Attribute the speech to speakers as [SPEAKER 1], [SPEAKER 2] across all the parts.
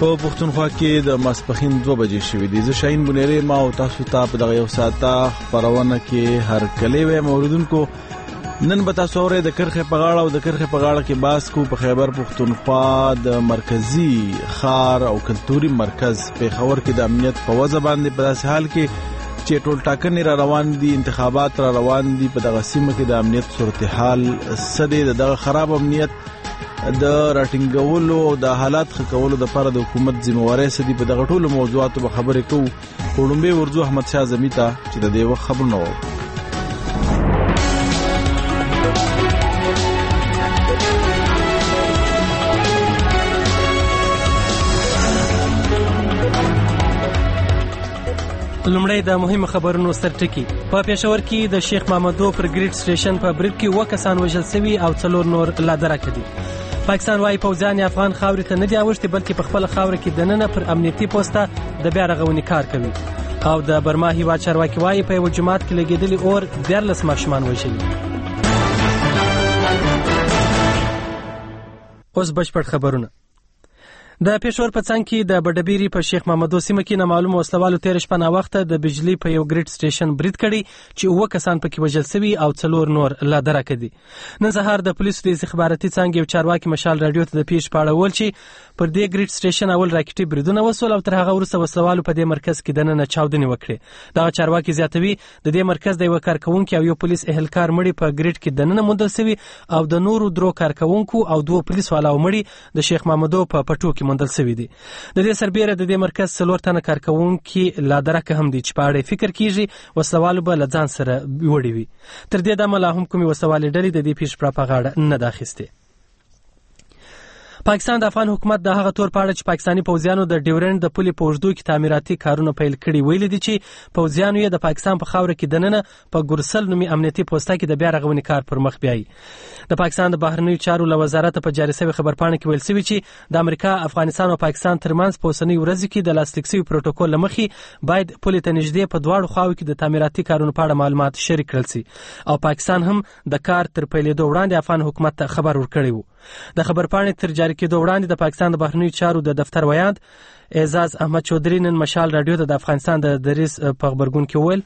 [SPEAKER 1] په پښتونخوا کې د ماسپښین 2 بجې شوې دي. زه شاهین بنيري ما او تاسو ته په دغه یو ساعته خبرونه کې هر کلی وې موردونکو. نن به تاسو اورئ د کرخه په غاړه او د کرخه په غاړه کې باس کو په خیبر پښتونخوا د مرکزی خار او کلتوري مرکز پیښور کې د امنیت په وجه باندې په داسې حال کې چې ټول ټاکنې را روان دي، انتخابات را روان دي، په دغه سیمه کې د امنیت صورتحال سده دغه خراب امنیت د راټینګولو او د حالات ښه کولو د لپاره د حکومت ذمہواری سدي په دغه ټولو موضوعاتو به خبرې کوو. وړومبي ورځو احمد شاه زمي ته چې د دې وخت خبرونه وو.
[SPEAKER 2] لومړی د مهمو خبرونو سرټکی. په پېښور کې د شیخ محمدو پر ګریډ سټیشن په برید کې 2 کسان وژل شوي او 4 نور لا درکه دي. پاکستان وايي پوځیان افغان خاورې ته نه دی اوښتي بلکې په خپل خاوره کې دننه پر امنیتي پوسټه د بیا رغونې کار کوي. او د برما هیواد چارواکي وايي په یو جماعت کې لګیدلي اور 14 ماشومان وژلي. اوس بشپړ خبرونه. د پېښور په څنګ کې د بډبيري په شیخ محمدو سیمه کې نامعلوم وسلوالو تیر شپه نا وخت د بجلی په یو ګریډ سټیشن برید کړي چې 2 کسان پکې وژل شوي او 4 نور لا درکه دي. نن سهار د پولیسو د استخباراتي څنګ یو چارواکي مشال رادیو ته د پیښ په اړه ول چې پر دې ګریډ سټیشن اول راکټي بریدونه وسول او تر هغه وروسته وسلوالو په دې مرکز کې دننه چاودنې وکړي. دا چارواکي زیاتوي د دې مرکز د یو کارکونکو او یو پولیس اهلکار مړي په ګریډ کې دننه موندل شوي او د نورو 2 کارکونکو او 2 پولیس والاو مړي د شیخ محمدو په پټو کې موندل شوي دي. د دې سربېره د دې مرکز 4 تنه کارکونکو لا درکه هم دي چې په اړه فکر کیږي وسلوالو به لځان سره وړي وي. تر دې دمه لا هم کومي وسوالې ډلې د دې پیښ په غاړه نه داخسته. پاکستان د افغان حکومت د هغه تور پاړه چې پاکستاني پوځیانو د ډیورند د پولې په اوږدو کې تعمیراتي کارونه پیل کړي ویل دي چې پوځیانو یې د پاکستان په خاوره کې دننه په ګورسل نومي امنیتي پوسټه کې د بیا رغونې کار پر مخ بیایي. د پاکستان د بهرنیو چارو له وزارت په جاری شوی خبرپاڼه کې ویل شوی چې د امریکا، افغانستان او پاکستان ترمنځ په اوسنۍ ورځ کې د لاسلیک شوی پروتوکول لمخې باید پولې ته نږدې په دواړو خواو کې د تعمیراتي کارونو په اړه معلومات شریک کړل شي او پاکستان هم د کار تر پیلېدو وړاندې افغان حکومت ته خبر ورکړی و. د خبرپاڼې تر جاری کېدو وړاندې د پاکستان د بهرنیو چارو د دفتر ویاند اعزاز احمد چودري نن مشال رادیو ته د افغانستان د دریس په خبرګون کې وویل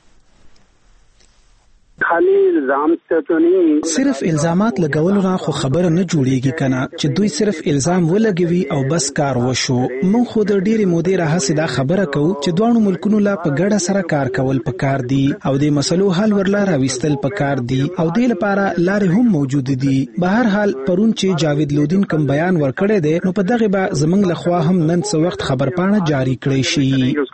[SPEAKER 3] خالی الزام ته نه
[SPEAKER 4] صرف الزامات لګول نه خو خبره نه جوړیږي کنه چې دوی صرف الزام ولګوي او بس کار وشو. مونږ خو د ډېری مودې راهسې دا خبره کوو چې دوه ملکونو لا په ګډه سره کار کول پکار دي او د مسلو حل ورلا راوستل پکار دي او د لپاره لارې هم موجود دي. بهر حال پرون چې جاوید لودین کوم بیان ورکړی دی نو په دغه به زمنګ لخوا هم نن څو وخت خبرپاڼه جاری کړی شي.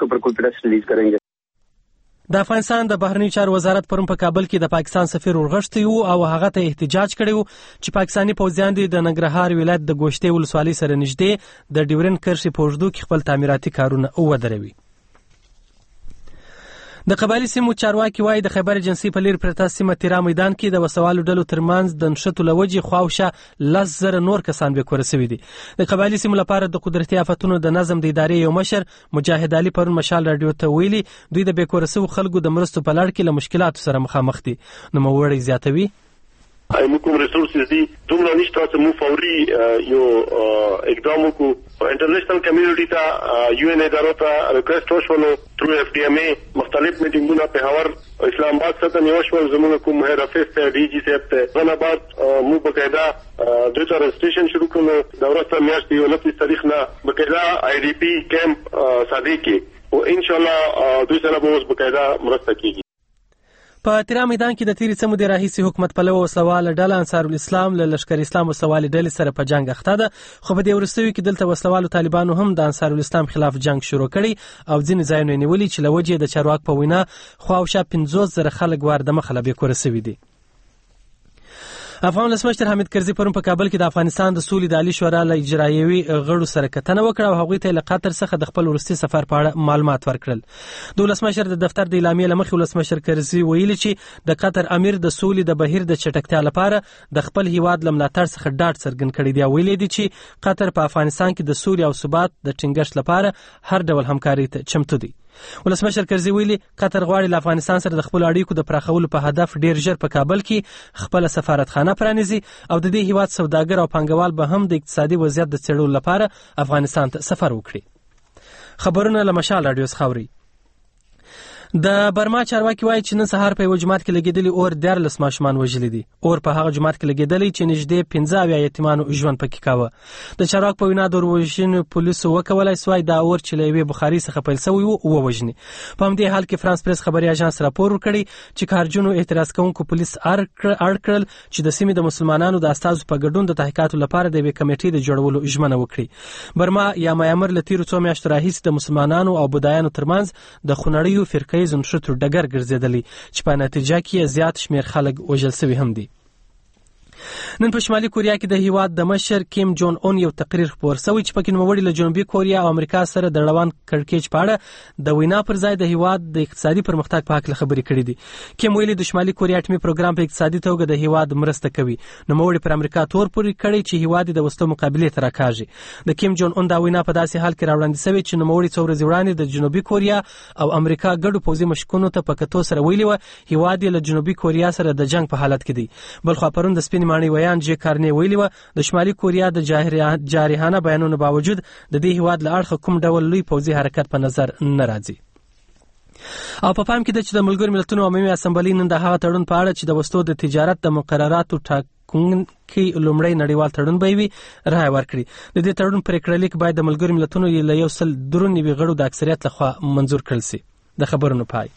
[SPEAKER 2] د افغانستان د بهرنیو چارو وزارت پرون په کابل کې د پاکستان سفیر ورغښتي وو او هغه ته احتجاج کړی وو چې پاکستاني پوځیان د ننګرهار ولایت د ګوشتې ولسوالۍ سره نږدې د ډیورند کرښې په اوږدو کې خپل تعمیراتي کارونه ودروي. د قبایلی سیمو چارواکي وايي د خیبر ایجنسي په لیر پرته سیمه تیرا میدان کې د وسوالو ډلو ترمنځ د نشټو لوجې خواوشه 10,000 نور کسان به کور شوي دي. د قبایلی سیمو لپاره د قدرتي آفتونو د نظم د ادارې یو مشر مجاهد علي پرون مشال رادیو ته ویلي دوی د بیکورسو خلکو د مرستو په لړ کې له مشکلاتو سره مخامخ دي. نو موړی زیاتوي
[SPEAKER 5] موږ کوم ریسورسز دي دومره نشته چې موږ فوري یو اقدام وکړو. انټرنیشنل کمیونټي ته یو ان ادارو ته ریکوست وشولو تھرو اف ډي ام اي مختلف میټینګونه په هاور اسلام آباد څخه نیوشول زموږ کوم هیر افیس ته ډي جی صاحب ته اسلام آباد موږ بقاعده دوی ته رجسټریشن شروع کړو. د ورځې میاشتې 29 تاریخ نه بقاعده آی ډي پی کیمپ ساده کې او ان شاء الله دوی سره به اوس بقاعده مرسته کیږي.
[SPEAKER 2] په تیرا میدان کې د تیری سمو د راهیسي حکومت پلوه وسلواله ډله انصار الاسلام له لشکر اسلام وسوالې ډلې سره په جنگ اخته ده. خو په دې ورستوي کې دلته وسلوالو طالبانو هم د انصار الاسلام خلاف جنگ شروع کړي او ځینې ځایونه نیولي چې لوجه د چارواک په وینا خواوشه 50,000 خلک وارد مخله به کور سوي دي. افغان ولسمشر حامد کرزي پرون په کابل کې د افغانستان د سولې د عالی شورا له اجرایوي غړو سره کتنه وکړه او هغوی ته له قطر څخه د خپل وروستي سفر په اړه معلومات ورکړل. د ولسمشر د دفتر د اعلامیې لمخې ولسمشر کرزي ویلي چې د قطر امیر د سولې د بهیر د چټکتیا لپاره د خپل هیواد لملاتړ څخه ډاډ څرګند کړی دی. ویلي دي چې قطر په افغانستان کې د سولې او ثبات د ټینګښت لپاره هر ډول همکاري ته چمتو دی. ولسمشر کرزي ویلي قطر غواړي له افغانستان سره د خپل اړیکو د پراخولو په هدف ډیر ژر په کابل کې خپل سفارتخانه پرانیزي او د دې هیواد سوداګر او پانګوال به هم د اقتصادي وضعیت د څېړلو لپاره افغانستان ته سفر وکړي. خبرونه له مشال رادیو څخه اوري. د برما چارواکي وایي چې نن سهار په یو جماعت کې لګېدلي اور 14 ماشومان وژلي دي. اور په هغه جماعت کې لګېدلی چې نږدې 15 یتیمانو ژوند پکې کاوه. د چارواکو په وینا د وژنې پولیسو وکولای سوای دا اور چې له یوې بخاري څخه پیل شوی و ووژني. په همدې حال کې فرانس پریس خبري اژانس راپور ورکړی چې کارجنو اعتراض کوونکو پولیس اړ کړل چې د سیمې د مسلمانانو د استازو په ګډون د تحقیقاتو لپاره د یوې کمیټې د جوړولو ژمنه وکړي. برما یا میامر له تیرو 2 میاشتو راهیسې د مسلمانانو او بودایانو ترمنځ د خونړیو فرقې زنښتو ډګر ګرځېدلی چې په نتیجه کې زیات شمیر خلک وژل شوي هم دي. نن په شمالي کوریا کې د هیواد د مشر کیم جون اون یو تقریر خپور شوی چې پکې نوموړي له جنوبي کوریا او امریکا سره د روان کړکېچ په اړه د وینا پر ځای د هیواد د اقتصادي پرمختګ په اړه خبرې کړې دي. کیم ویلي د شمالي کوریا اټومي پروګرام په اقتصادي توګه د هیواد مرسته کوي. نوموړي پر امریکا تور پورې کړی چې هیواد د وسلو مقابله ته راکاږي. د کیم جون اون دا وینا په داسې حال کې راوړاندې شوی چې نوموړي څو ورځې وړاندې د جنوبي کوریا او امریکا ګډو پوځي مشکونو ته په کتو سره ویلي و هیواد له جنوبي کوریا سره د جنگ په حالت کې دی. بلخو پرون د سپین ماڼۍ ویان جې کارنی ویلي و د شمالي کوریا د جارحانه بیانونو باوجود د دې هیواد له اړخه کوم ډول لوی پوځي حرکت په نظر نه راځي. او په پام کې ده چې د ملګرو ملتونو عمومي اسامبلې نن د هغه تړون په اړه چې د وسلو د تجارت د مقرراتو ټاکونکي لومړی نړیوال تړون به وي رایه ورکړي. د دې تړون پریکړه لیک باید د ملګرو ملتونو له 193 غړو د اکثریت لخوا منظور کړل شي. د خبرونو پای.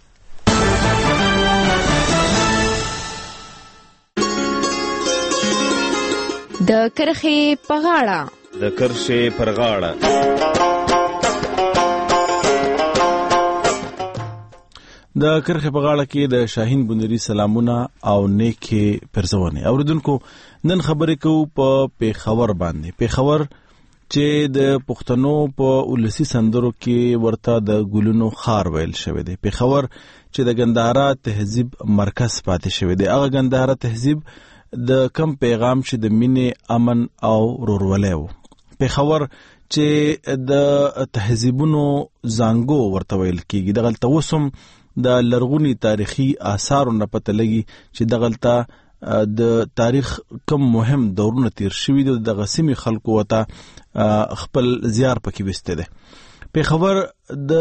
[SPEAKER 6] د کرښې په غاړه.
[SPEAKER 7] د کرښې پر غاړه.
[SPEAKER 1] د کرښې په غاړه کې د شاهین بنيري سلامونه او نیکي پرځونه. اوریدونکو نن خبرې کوو په پیښور باندې. پیښور چې د پښتنو په ولسی سندرو کې ورته د ګلونو خار ویل شوی دی. پیښور چې د ګندهارا تهذیب مرکز پاتې شوی دی. هغه ګندهارا تهذیب د کم پیغام چې د مینې، امن او ورورولۍ وو. پیښور چې د تهذیبونو زانګو ورته ویل کیږي. دغلته وسم د لرغونی تاریخي آثارو نه پته لګي چې دغلته د تاریخ کم مهم دورونه تیر شوي دي. د غسیمي خلکو وته خپل زیار پکې وسته ده. پیښور د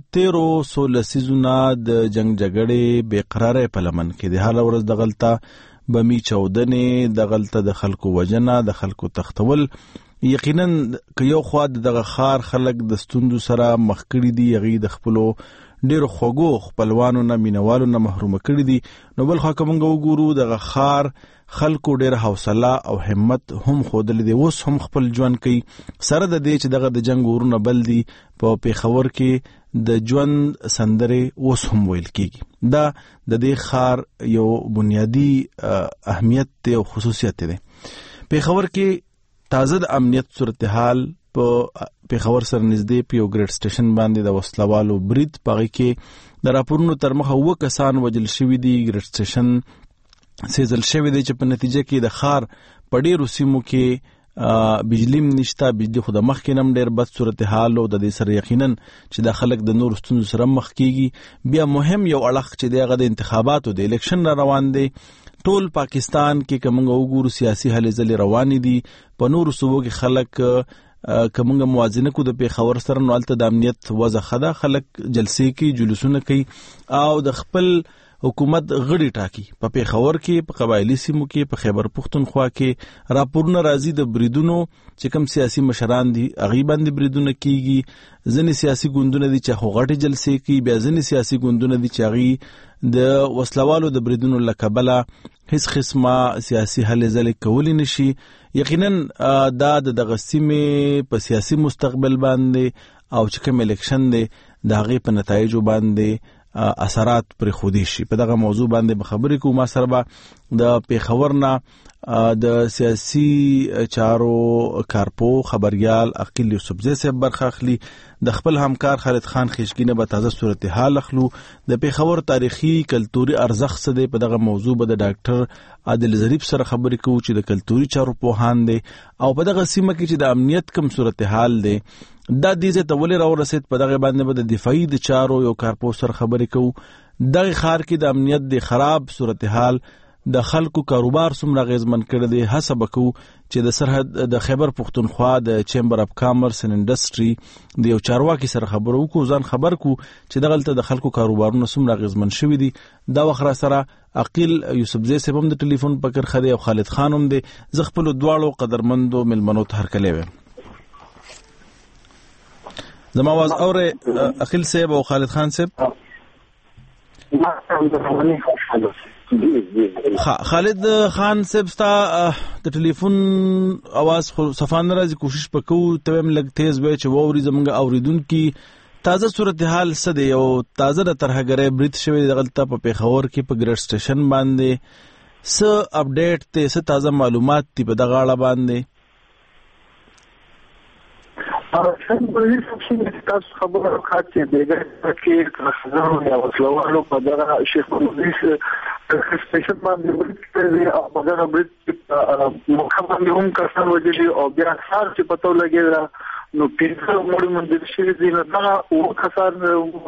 [SPEAKER 1] 1316 لسیزونه د جنگ جګړې بے قرارۍ په لمن کې د هر ورځ دغلته بمی چودنې، دغلته د خلکو وجنه، د خلکو تختول. یقینا که یو خوا دغه خار خلک د ستوندو سره مخ کړي دي، هغه د خپلو ډېر خوږو خپلوانو نه مینوالو نه محروم کړي دي، نو بل خوا کومه وګورو دغه خار خلکو ډېر حوصله او همت هم خودل دي. اوس هم خپل ژوند کوي سره د دې چې دغه د جنگ ورونه بل دي. په پیښور کې د ژوند سندره اوس هم ویل کیږي. دا د دې خار یو بنیادی اهمیت او خصوصیت دی. پیښور کې تازه د امنیت صورتحال په پیښور سره نږدې په یو ګریډ سټیشن باندې د وسلوالو برید پغې کې د راپورونو تر مخه 2 کسان وژل شوي دي. ګریډ سټیشن سیزل شوی دی چې په نتیجه کې د خار په ډېرو سیمو کې بجلی نشته. بجلی خو د مخ کې نم ډېر بد صورتحال او د دې سره یقینا چې د خلک د نور ستونزو سره مخ کیږي. بیا مهم یو اړخ چې دغه د انتخاباتو د الیکشن روان دی. ټول پاکستان کې کومه وګورو سیاسي هلې ځلې روانې دي. په نور صوبو کې خلک کومه موازنه کو د پیښور سره نو الته د امنیت وضع خدا خلک جلسې کوي، جلوسونه کوي او د خپل حکومت غړي ټاکي. په پیښور کې، په قبایلی سیمو کې، په خیبر پختونخوا کې راپورونه راځي د بریدونو چې کوم سیاسي مشران دي هغه باندې بریدونه کیږي. ځینې سیاسي ګوندونه دي چې غټي جلسې کوي، بیا ځینې سیاسي ګوندونه دي چې هغه د وسلوالو د بریدونو لکبله هیڅ قسمه سیاسي هلې ځلې کولی نشي. یقینا دا د غسیمه په سیاسي مستقبل باندې او چې کوم الیکشن دی د هغه په نتایجو باندې اثرات پر خودي شي. په دغه موضوع باندې خبرې کوم. ما سره به د پیښور نه د سیاسي چارو کارپو خبريال عقیل یوسفزی صاحب برخه اخلي. د خپل همکار خالد خان خشګینه به تازه صورتحال اخلو. د پیښور تاریخي کلتوري ارزښت څه دی په دغه موضوع به د ډاکټر عادل ظریف سره خبرې کوو چې د کلتوري چارو پوهان دی او په دغه سیمه کې چې د امنیت کم صورتحال دی دا دیزه ته ولې راورسید. په دغه باندې به د دفاعي د چارو یو کارپو سره خبرې کوو. دغه خار کې د امنیت د خراب صورتحال د خلکو کاروبار څومره اغیزمن کړی دی. حسب کو چې د سرحد د خیبر پختونخوا د چیمبر اف کامرس اند انډستری د یو چارواکي سره خبرو کو ځان خبر کو چې دغلته د خلکو کاروبارونه څومره اغیزمن شوی دي. دا وخت سره عقیل یوسفزی صاحب هم د ټلیفون پکر خدي او خالد خان هم دي. زه خپل دواړو قدرمندو ملمنو ته هرکلی ویم. زما आवाज اوره عقیل صاحب او خالد خان صاحب؟ خالد خان صاحب ستا د ټلیفون आवाज خو صفان راځي، کوشش وکړو ته هم لګ تیز وای چې ووري زمونږ اوریدونکو تازه صورتحال څه دی او تازه د ترهګرۍ برید شوی دغلته په پیښور کې په ګریډ سټیشن باندې څه اپډیټ ته څه تازه معلومات دي په دغه اړه باندې؟
[SPEAKER 3] څنګه به څه تاسو خبره وکړئ دغه کې خزانو یا وسلوالو په دغه شیخ مجلس سټیشن باندې ورته او په دغه برید مخابره هم کسان وجلي او بیا څار چې پتو لګیږي نو پیسه مړ مندل شي دي نه دا او کسان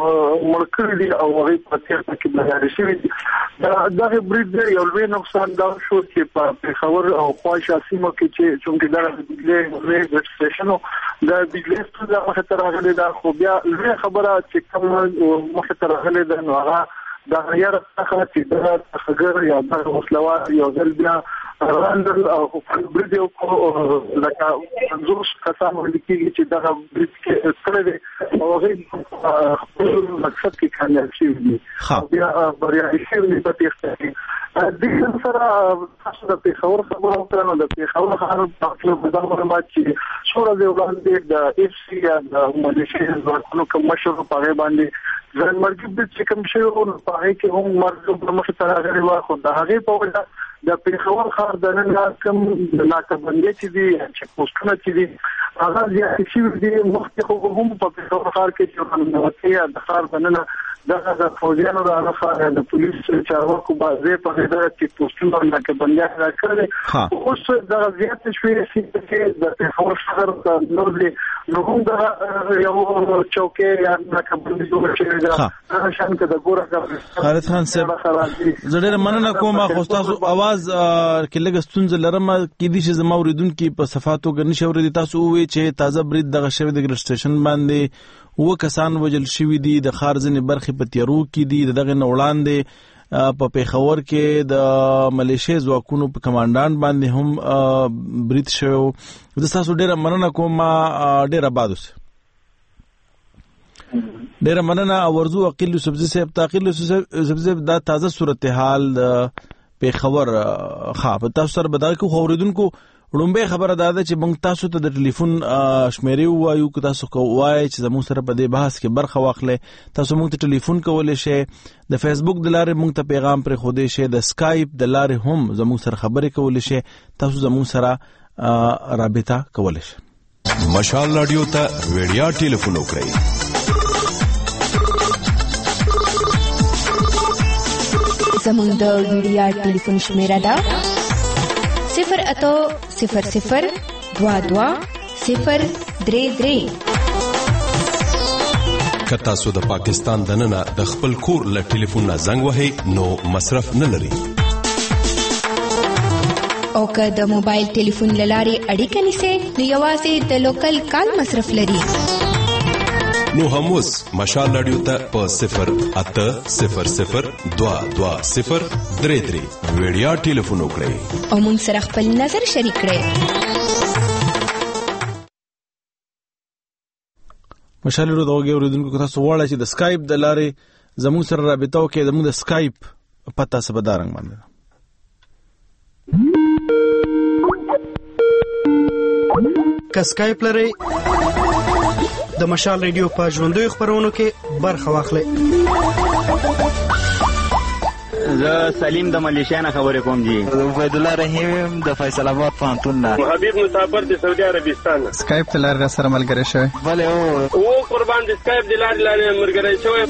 [SPEAKER 3] مړکړي دي او هغه په تیر کې بلل شي دا دغه برید یو لوی نقصان دا شو چې په پیښور او خواجه سیمه کې چې څنګه دا د سټیشن دا بجلی دا مخه تر هغه دا خو بیا لوی خبره چې کوم مخه تر هغه دا نو هغه دا غیر څخه چې دا خګر یا د وسلوات یو ځل بیا راندل او برید یو لکه منظور کسان ولیکي چې دا برید کې سره دی او هغه خپل مقصد کې کامیاب شي بیا بریا شي په تېښته د سره تاسو د پیښور خبرو کړنو د پیښور خبرو په دغه معلومات چې شورا دی وړاندې د اف سی یا د ملیشیا ځواکونو کوم مشر په باندې ځان مرګ د چې کوم شی او په هغه کې هم مرګ په مخ ته راغلی و خو د هغه په وجه د پیښور ښار د نن کوم ناکبندي چې دي چې پوسټونه چې دي هغه زیات شي دي مخکې خو هم په پیښور ښار کې چې نوښتیا د ښار بننه د فوجانو د هغه د پولیس چارواکو بازه په دغه کې پوسټونه ناکبندي راکړي اوس د زیات شوی چې د پیښور ښار د نو هم د یو چوکې یا ناکبندي جوړ شوی دا شان کې د ګوره
[SPEAKER 1] خالد خان صاحب زه ډېر مننه کوم خو تاسو आवाज کې لږ ستونزه لرم کې دي چې زما اوریدونکو په صفاتو غني شوري تاسو وی چې تازه برید دغه شوی د ګریډ سټیشن باندې و کسان وجل شوی دي د خارزنې برخې په تیرو کې دي دغه نوړاندې په پیښور کې د ملیشیا ځواکونو په کمانډان باندې هم برید شوی د تاسو ډیره مننه کوم ډیره آباد اوسئ ډیره مننه ورزو عقیل یوسفزی صاحب تعقیل یوسفزی صاحب دا تازه صورتحال پیښور په تاسو سره بدل کو خوریدونکو لومبه خبره ده چې موږ تاسو ته د ټلیفون شمیرې وایو که تاسو کوی چې زموږ سره په دې بحث کې برخه واخلئ تاسو موږ ته ټلیفون کولای شئ د فیسبوک د لارې موږ ته پیغام پرې خودی شئ د سکایپ د لارې هم زموږ سره خبرې کولای شئ تاسو زموږ سره رابطه کولای شئ
[SPEAKER 8] مشال رادیو ته ویډیا ټلیفون وکړئ
[SPEAKER 6] زموږ د ویډیا ټلیفون شمیره ده 08000220033
[SPEAKER 8] کتا سو د پاکستان دننه د خپل کور له ټلیفون نه زنګ وهي نو مصرف نه لري
[SPEAKER 6] او که د موبایل ټلیفون لاري اړیکه نیسي نو یوازې د لوکل کال مصرف لري
[SPEAKER 8] نو هموس مشال رادیو ته په 08000220033 ویډیا ټلیفون وکړئ
[SPEAKER 6] او مون سره خپل نظر شریک کړئ
[SPEAKER 1] مشال رادیو دغه اوریدونکو تاسو غواړئ چې د سکایپ د لارې زموږ سره رابطه وکړئ زموږ د سکایپ پته سبدارنګ باندې
[SPEAKER 9] که سکایپ لرئ د مشال ریډیو په ژوندوي خبرونو کې برخه واخلئ
[SPEAKER 10] زه سلیم د ملیشیا نه خبرې کوم جی
[SPEAKER 11] عبید الله رحیم د فیصل آباد پوهنتون نه
[SPEAKER 5] حبیب مسافر د سعودي عربستان
[SPEAKER 11] سکایپ د لارې سره ملګری شوی
[SPEAKER 5] بله او قربان د سکایپ د لارې ملګری شوی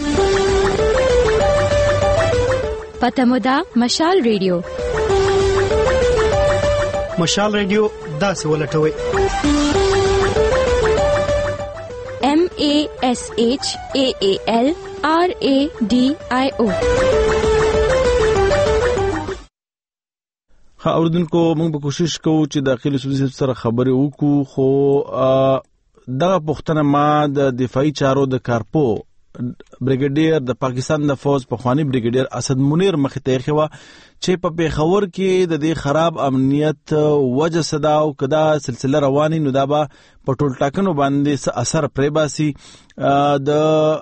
[SPEAKER 6] پته مو ده مشال ریډیو
[SPEAKER 9] مشال ریډیو داسې ولټوئ
[SPEAKER 6] MASHAALRADIO
[SPEAKER 1] ها اوردونکو موږ به کوشش کوو چې د عقیل یوسفزي صاحب سره خبرې وکړو، خو دغه پوښتنه ما د دفاعي چارو د کارپو بریګیډیر د پاکستان د فوج پخوانی بریګیډیر اسد منیر مخې ته یې خوا چې په پیښور کې د دې خراب امنیت وجه صدا او کدا سلسله رواني نو دا به په ټول ټاکنو باندې اثر پرې باسي. د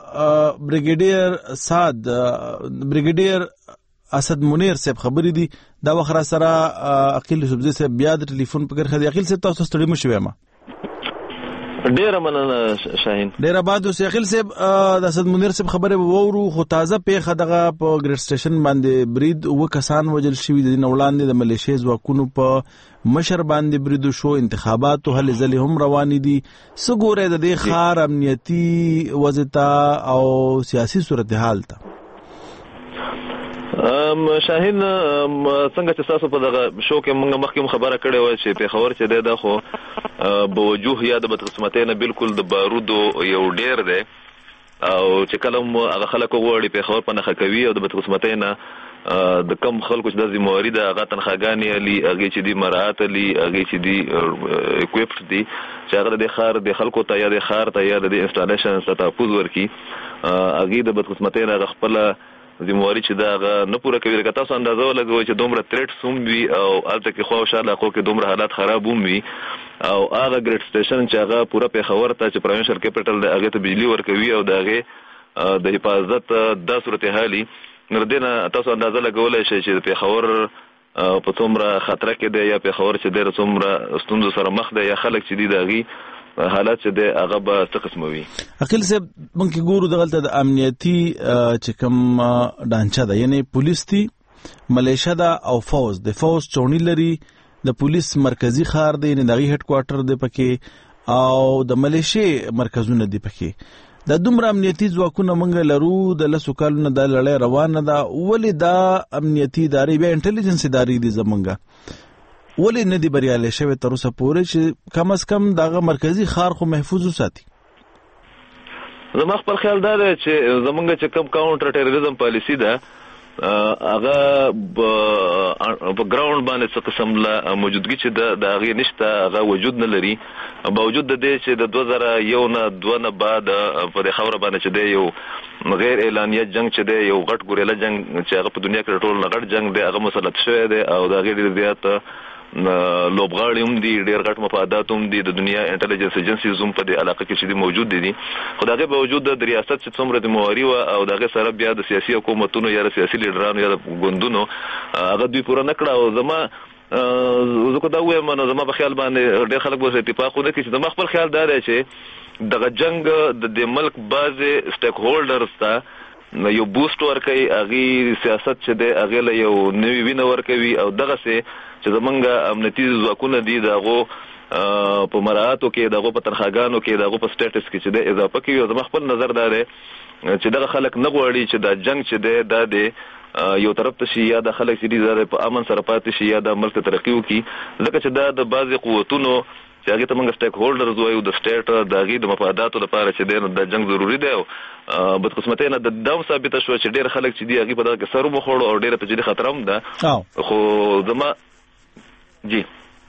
[SPEAKER 1] بریګیډیر اسد منیر صاحب خبرې دي دا وخت سره عقیل یوسفزي صاحب بیا د ټلیفون په کرخه دی. عقیل صاحب تاسو ستړي مشوي ما
[SPEAKER 12] ډیره مننه شاهین.
[SPEAKER 1] ډیره بعد اوس عقیل صاحب د اسد منیر صاحب خبره وورو، خو تازه پیښه دغه په ګریډ سټیشن باندې برید و کسان وجل شوی د وړاندې د ملیشیا ځواکونو په مشر باندې برید شو، انتخابات هلې ځلې هم روانې دي. څه ګوره د دې ښار امنیتي وضعیت او سیاسي صورتحال ته؟
[SPEAKER 12] شاهین څنګه چې تاسو په دغه شو کې موږ مخکې خبره کړې و چې پیښور چې دی دا خو بوجوه یا د بدقسمتۍ نه بالکل د بارودو یو ډیر دی، او چې کله هغه خلک وغواړي پیښور په نښه کوي او د بدقسمتۍ نه د کم خلکو چې د ذمہواري د هغه تنخواګانې علي هغې چې دي مراعات علي هغې چې دي اکوپټ دي چې هغه د ښار د خلکو ته یا د ښار ته یا د انسټالیشن ته تحفظ ورکړي، هغې د بدقسمتۍ نه هغه خپله ذمہواري چې دا هغه نه پوره کوي. لکه تاسو اندازه ولګوئ چې دومره تریټس هم وي او هلته کې خوا او شا علاقو کې دومره حالات خراب هم وي، او هغه ګریډ سټیشن چې هغه پوره پیښور ته چې پروینشل کیپټل دی هغې ته بجلي ورکوي او د هغې د حفاظت دا صورتحالي نو د دې نه تاسو اندازه لګولی شئ چې د پیښور په څومره خطره کې دی یا پیښور چې دی څومره ستونزو سره مخ دی یا خلک چې دي د هغې حالات چې دی هغه به څه قسمه وي.
[SPEAKER 1] عقیل صاحب موږ کې ګورو دغلته د امنیتي چې کوم ډانچه ده، یعنی پولیس دي، ملیشیا ده او فوج د فوج چونی لري، د پولیس مرکزی ښار دی یعنی دغه هډ کوارټر دی پکې، او د ملیشیا مرکزونه دی پکې. د دومره امنیتي ځواکونه موږ لرو، د لسو کالونو د لړۍ روانه ده، ولې دا امنیتي ادارې بیا انټیلیجنس ادارې دي زمونږ ولې نه دي بریالي شوی تر اوسه پورې چې کم از کم دغه مرکزی ښار خو محفوظ وساتي؟
[SPEAKER 12] زما خپل خیال دا دی چې زمونږ چې کم کاونټر ټیرریزم پالیسي ده هغه په ګراوند باندې څه قسم له موجودګي چې د هغې نشته هغه وجود نه لري، باوجود د دې چې د 2001 نه 2 نه بعد په دې خاوره باندې چې دی یو غیر اعلانیه جنگ چې دی یو غټ ګوریلا جنگ چې هغه په دنیا کې ټول نه غټ جنگ دی هغه مسلط شوی دی او د هغې ډېر زیات لوبغاړي هم دي، ډېر غټ مفادات هم دي، د دنیا انټیلیجنس ایجنسیز هم په دې علاقه کې چې دي موجود دي، خو د هغې باوجود د ریاست چې څومره ذمہواري وه او د هغې سره بیا د سیاسي حکومتونو یا د سیاسي لیډرانو یا د ګوندونو هغه دوی پوره نه کړه. او زما زه که دا ووایم نو زما په خیال باندې ډېر خلک به اتفاق ونه کړي چې زما خپل خیال دا دی چې دغه جنګ د دې ملک بعضې سټیک هولډرز ته یو بوسټ ورکوي، هغې سیاست چې دی هغې له یو نوي وینه ورکوي او دغسې چې زمونږ امنیتي ځواکونه دي د هغو په مراعاتو کې د هغو په تنخواګانو کې د هغو په سټیټس کې چې دی اضافه کوي. او زما خپل نظر دا دی چې دغه خلک نه غواړي چې دا جنګ چې دی دا دی یو طرف ته شي یا د خلک چې دي دا په امن سره پاتې شي یا د ملک ته ترقي وکړي، ځکه چې دا د بعضې قوتونو چې هغې ته موږ سټیک هولډرز وایو د سټیټ د هغې د مفاداتو لپاره چې دی نو دا جنګ ضروري دی. او بدقسمتۍ نه دا هم ثابته شوه چې ډېر خلک چې دي هغې په دغه کې سر ومخوړو او ډېره په جدي خطر هم ده. خو زما جی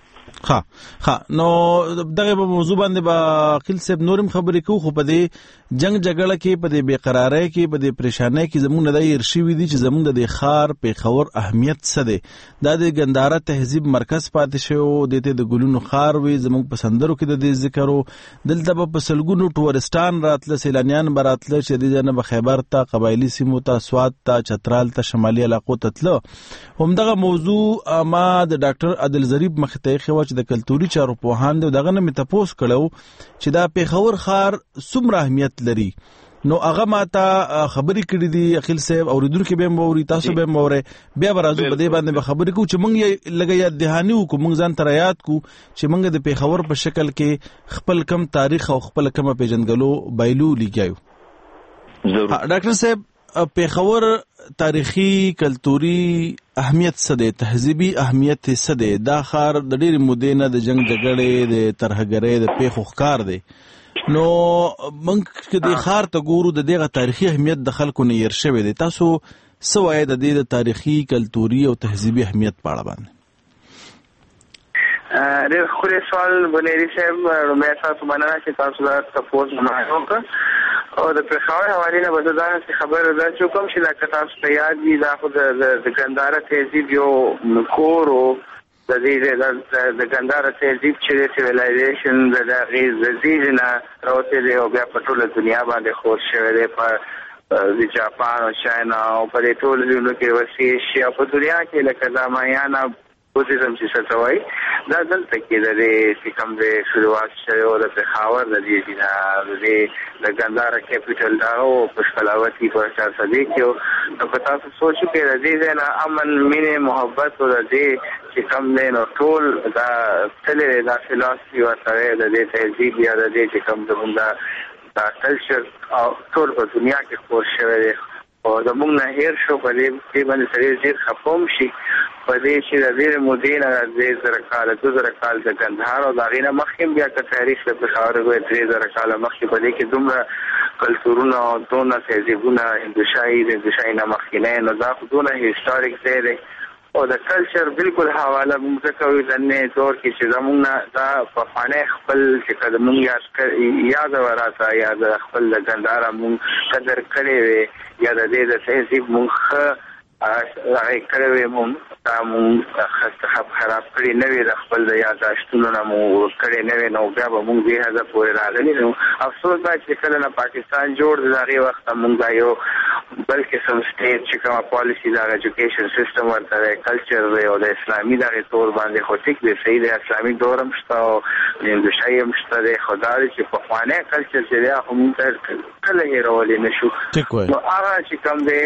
[SPEAKER 1] ها نو دغه په موضوع باندې با عقیل صاحب نورم خبرې کوو، خو په دې جنگ جګړه کې په دې بېقرارۍ کې په دې پریشانۍ کې زموږ نه دا هېر شوي دي چې زموږ د دې ښار پیښور اهمیت څه دی. دا د ګنداره تهذیب مرکز پاتې شوی و، دې ته د ګلونو ښار وي، زموږ په سندرو کې د دې ذکر و، دلته به په سلګونو ټورستان راتله، سیلانیان به راتله چې دې ځای نه به خیبر ته، قبایلي سیمو ته، سوات ته، چترال ته، شمالي علاقو ته تله. همدغه موضوع ما د ډاکټر عادل ظریف مخې ته ایښې وه چې د کلتوري چارو پوهان دی، دغه نه مې تپوس کړی چې دا پیښور ښار څومره اهمیت لري. نو هغه ماته خبرې کړې دي عقیل صاحب، اورېدونکي به هم واوري، تاسو به هم واورئ، بیا به راځو په دې باندې به خبرې کوو چې موږ یې لږه یاد دهاني وکړو، موږ ځان ته رایاد کړو چې موږ د پیښور په شکل کې خپل کم تاریخ او خپل کمه پیژندګلو بایلو لګیایو. ډاکټر صاحب پیښور تاریخي کلتوري اهمیت څه دی، تهذیبي اهمیت څه دی؟ دا ښار د ډېرې مودې نه د جنګ جګړې د ترهګرۍ د پیښو ښکار دی. نو موږ که دې ښار ته ګورو د دغه تاریخي اهمیت د خلکو نه هېر شوی دی، تاسو څه وایئ د دې د تاریخي کلتوري او تهذیبي اهمیت په اړه باندې؟
[SPEAKER 13] ډېر ښکلی سوال بنيري صاحب. لومړی تاسو مننه چې تاسو دا تپوس معنی وکړه او د پېښور حوالې نه به زه داسې خبره درته وکړم چې لکه تاسو ته یاد وي دا خو د ګندهاره تهذیب یو کور و. د دې د ګندهاره تهذیب چې د سیویلایزیشن د هغې زیږ نه راوتلی دی او بیا په ټوله دنیا باندې خور شوی دی، په د جاپان او چاینا او په دې ټولو ځایونو کې وسیع ایشیا په دنیا کې لکه دا مایانا بودیزم چې څه ته وایي دا دلته کې د دې چې کوم دی شروعات شوی او د پېښور د دې د ګندهاره کیپیټل دا او په شکلاوتي په 400 کې نو په تاسو سوچ کې د دې ځای نه امن مینې محبت او د دې چې کوم دی نو ټول دا تللی دا فلاسفي ورته د دې تهذیب یا د دې چې کوم زموږ دا کلچر او ټول په دنیا کې خپور شوی دی او زموږ نه هېر شو. په دې باندې سړی ډېر خفه هم شي په دې چې د ډېرې مودې نه 2000 کاله 2000 کال د ګندهار او د هغې نه مخکې بیا که تاریخ د پېښور وګورئ 3000 کاله مخکې په دې کې دومره کلتورونه او دونه تهذیبونه هندوشاهي د هندوشاهي نه مخکینی نو دا خو دونه هیسټاریک ځای دی او د کلچر بالکل حواله موږ ځکه کوو د ننني دور کې چې زموږ نه دا پخوانی خپل چې که زموږ یاد راته یا د خپل د ګندهاره موږ قدر کړی وی یا د دې د تهذیب موږ ښه هغې کړی وی موږ دا موږ خراب کړي نه وي د خپل د یاداشتونو نه مو کړی نه وي نو بیا به موږ دې هدف پورې راغلي نو افسوس دا چې کله نه پاکستان جوړ د هغې وخته موږ دا یو بل قسم سټیټ چې کومه پالیسي د ایجوکیشن سیسټم ورته دی کلچر دی او د اسلامي دغې طور باندې خو ټیک دی صحیح دی اسلامي دور هم شته او هندوشاهي هم شته دی خو دا دی چې پخوانی کلچر چې دی خو موږ کله هېرولی نه شو نو هغه چې کوم دی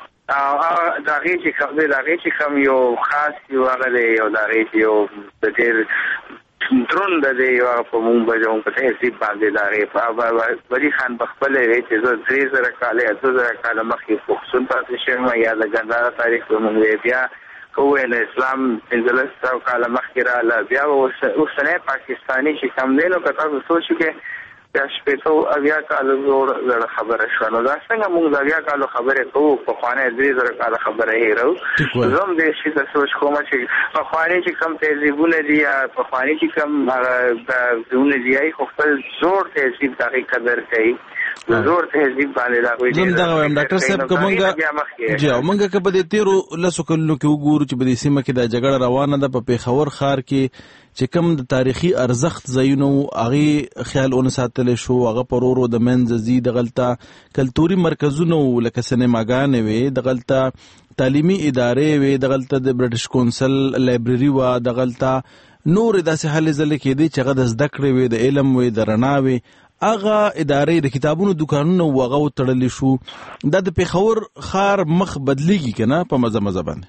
[SPEAKER 13] د هغې چې کوم دی د هغې چې کوم یو خاص یو هغه دی او د هغې چې یو د ډېر دروند دی یو هغه په مونږ به زموږ په تهذیب باندې د هغې ولی خان په خپله وی چې زه 3000 کاله یا 2000 کاله مخکې پښتون پاتې شوم یا د ګندهاره تاریخ به مونږ دی بیا وویل اسلام 1500 کاله مخکې راغله بیا اوسنی پاکستاني چې کوم دی نو که تاسو سوچ وکړئ بیا 80 کاله زوړ خبره شوه نو دا څنګه موږ د 80 کالو خبرې کوو پخوانی 3000 کاله خبره هېرو زه هم دې شي ته سوچ کوم چې پخواني چې کوم تهذیبونه دي یا پخواني چې کوم ځایونه دي خو خپل زوړ تهذیب د هغې قدر کوي زور تهذیب باندې دا کوي
[SPEAKER 1] دغه وایم ډاکټر صاحب کومه جی موږ که په دې تیرو لسو کلونو کې وګورو چې په دې سیمه کې دا جګړه روانه ده په پېښور ښار کې چې کوم د تاریخي ارزښت ځایونه هغې خیال ونه ساتلی شو هغه په ورو د منځه ځي دغلته کلتوري مرکزونه وو لکه سینماګانې وې دغلته تعلیمي ادارې وې دغلته د برټش کونسل لایبرري وه دغلته نورې داسې هلې ځلې کېدې چې هغه د زده کړې وې د علم وې د رڼا وې هغه ادارې د کتابونو دکانونه و هغه وتړلی شو دا د پېښور ښار مخ بدلیږي که نه په مزه باندې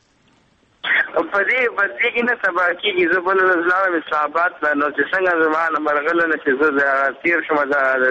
[SPEAKER 13] په دې بدلیږي نه سبا کېږي زه بل لاړم اسلام آباد ته نو چې څنګه زما نه مرغله نه چې زه تېر شوم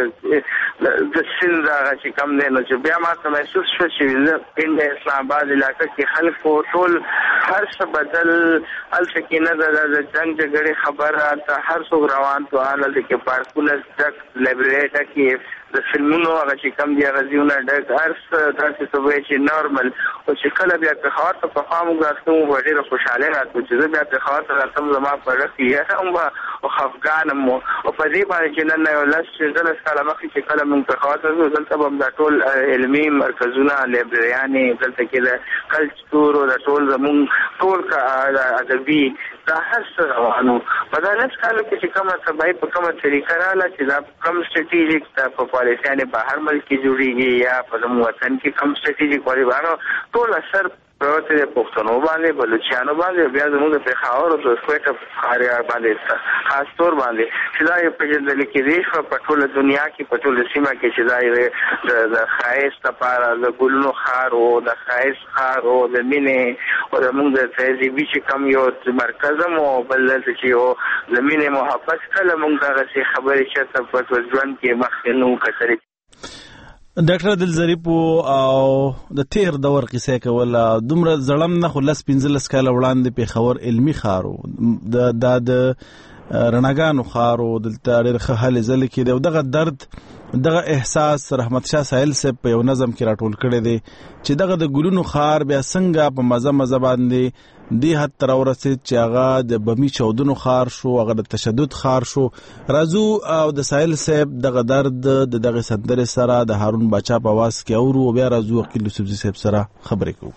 [SPEAKER 13] د سیند هغه چې کم دی نو چې بیا ما ته محسوس شو چې زه د اسلام آباد علاقه کې خلکو ټول هر څه بدل هلته کې نه ده د جنګ جګړې خبره ته هر څوک روان تو هلته کې پارکونه ډک لایبرري ډکې د فلمونو هغه چې کم دي هغه ځایونه ډک هر څه داسې څه وایي چې نارمل خو چې کله بیا پېښور ته پخوا موږ راتلو موږ به ډېره خوشحالۍ راتلو چې زه بیا پېښور ته راتلم زما په زړه کې یخه هم به خفګان هم و او په دې باندې چې نن یو 10 کاله مخکې چې کله موږ پېښور ته ځو دلته به هم دا ټول علمي مرکزونه لایبرریانې دلته کې د کلچر او د ټول زموږ ټول ادبي دا هر څه روانو په دا 10 کالو کې چې کومه تباهي په کومه طریقه راغله چې دا کم سټریټیژیک په پالیسیانې بهر ملک کې جوړېږي یا په زموږ وطن کې کم سټریټیژیک پالیسیانو ټول اثر پروت دی پښتنو باندې بلوچستان باندې بیا زموږ د پېښور او د کوټه ښار باندې خاص طور باندې چې دا یو پېژندل کېدی شو په ټوله دنیا کې په ټوله سیمه کې چې دا د ښایست لپاره د ګلونو ښار او د ښایست ښار او د مینې او زموږ د تهذیبي چې کوم یو مرکز هم او بل دلته چې یو د مینې محبت کله موږ دغسې خبرې چېرته په ژوند کې مخکې نه وو کتلې
[SPEAKER 1] ډاکټر عادل ظریف او د تیر دور کیسې کوله دومره زړم نه خو 15 کاله وړاندې پېښور علمي ښار و دا د رڼاګانو ښار و دلته ډېر ښه هلې ځلې کېدې او دغه درد دغه احساس رحمت شاه ساحل صاحب په یو نظم کې راټول کړی دی چې دغه د ګلونو خار بیا څنګه په مزه باندې دې حد تر ورسېد چې هغه د بمی چودنو خار شو، هغه د تشدد خار شو. راځو او د ساحل صاحب دغه درد د دغه سندرې سره د هارون باچا په आवाज کې اورو او بیا راځو عقیل یوسفزي صاحب سره خبرې کوو.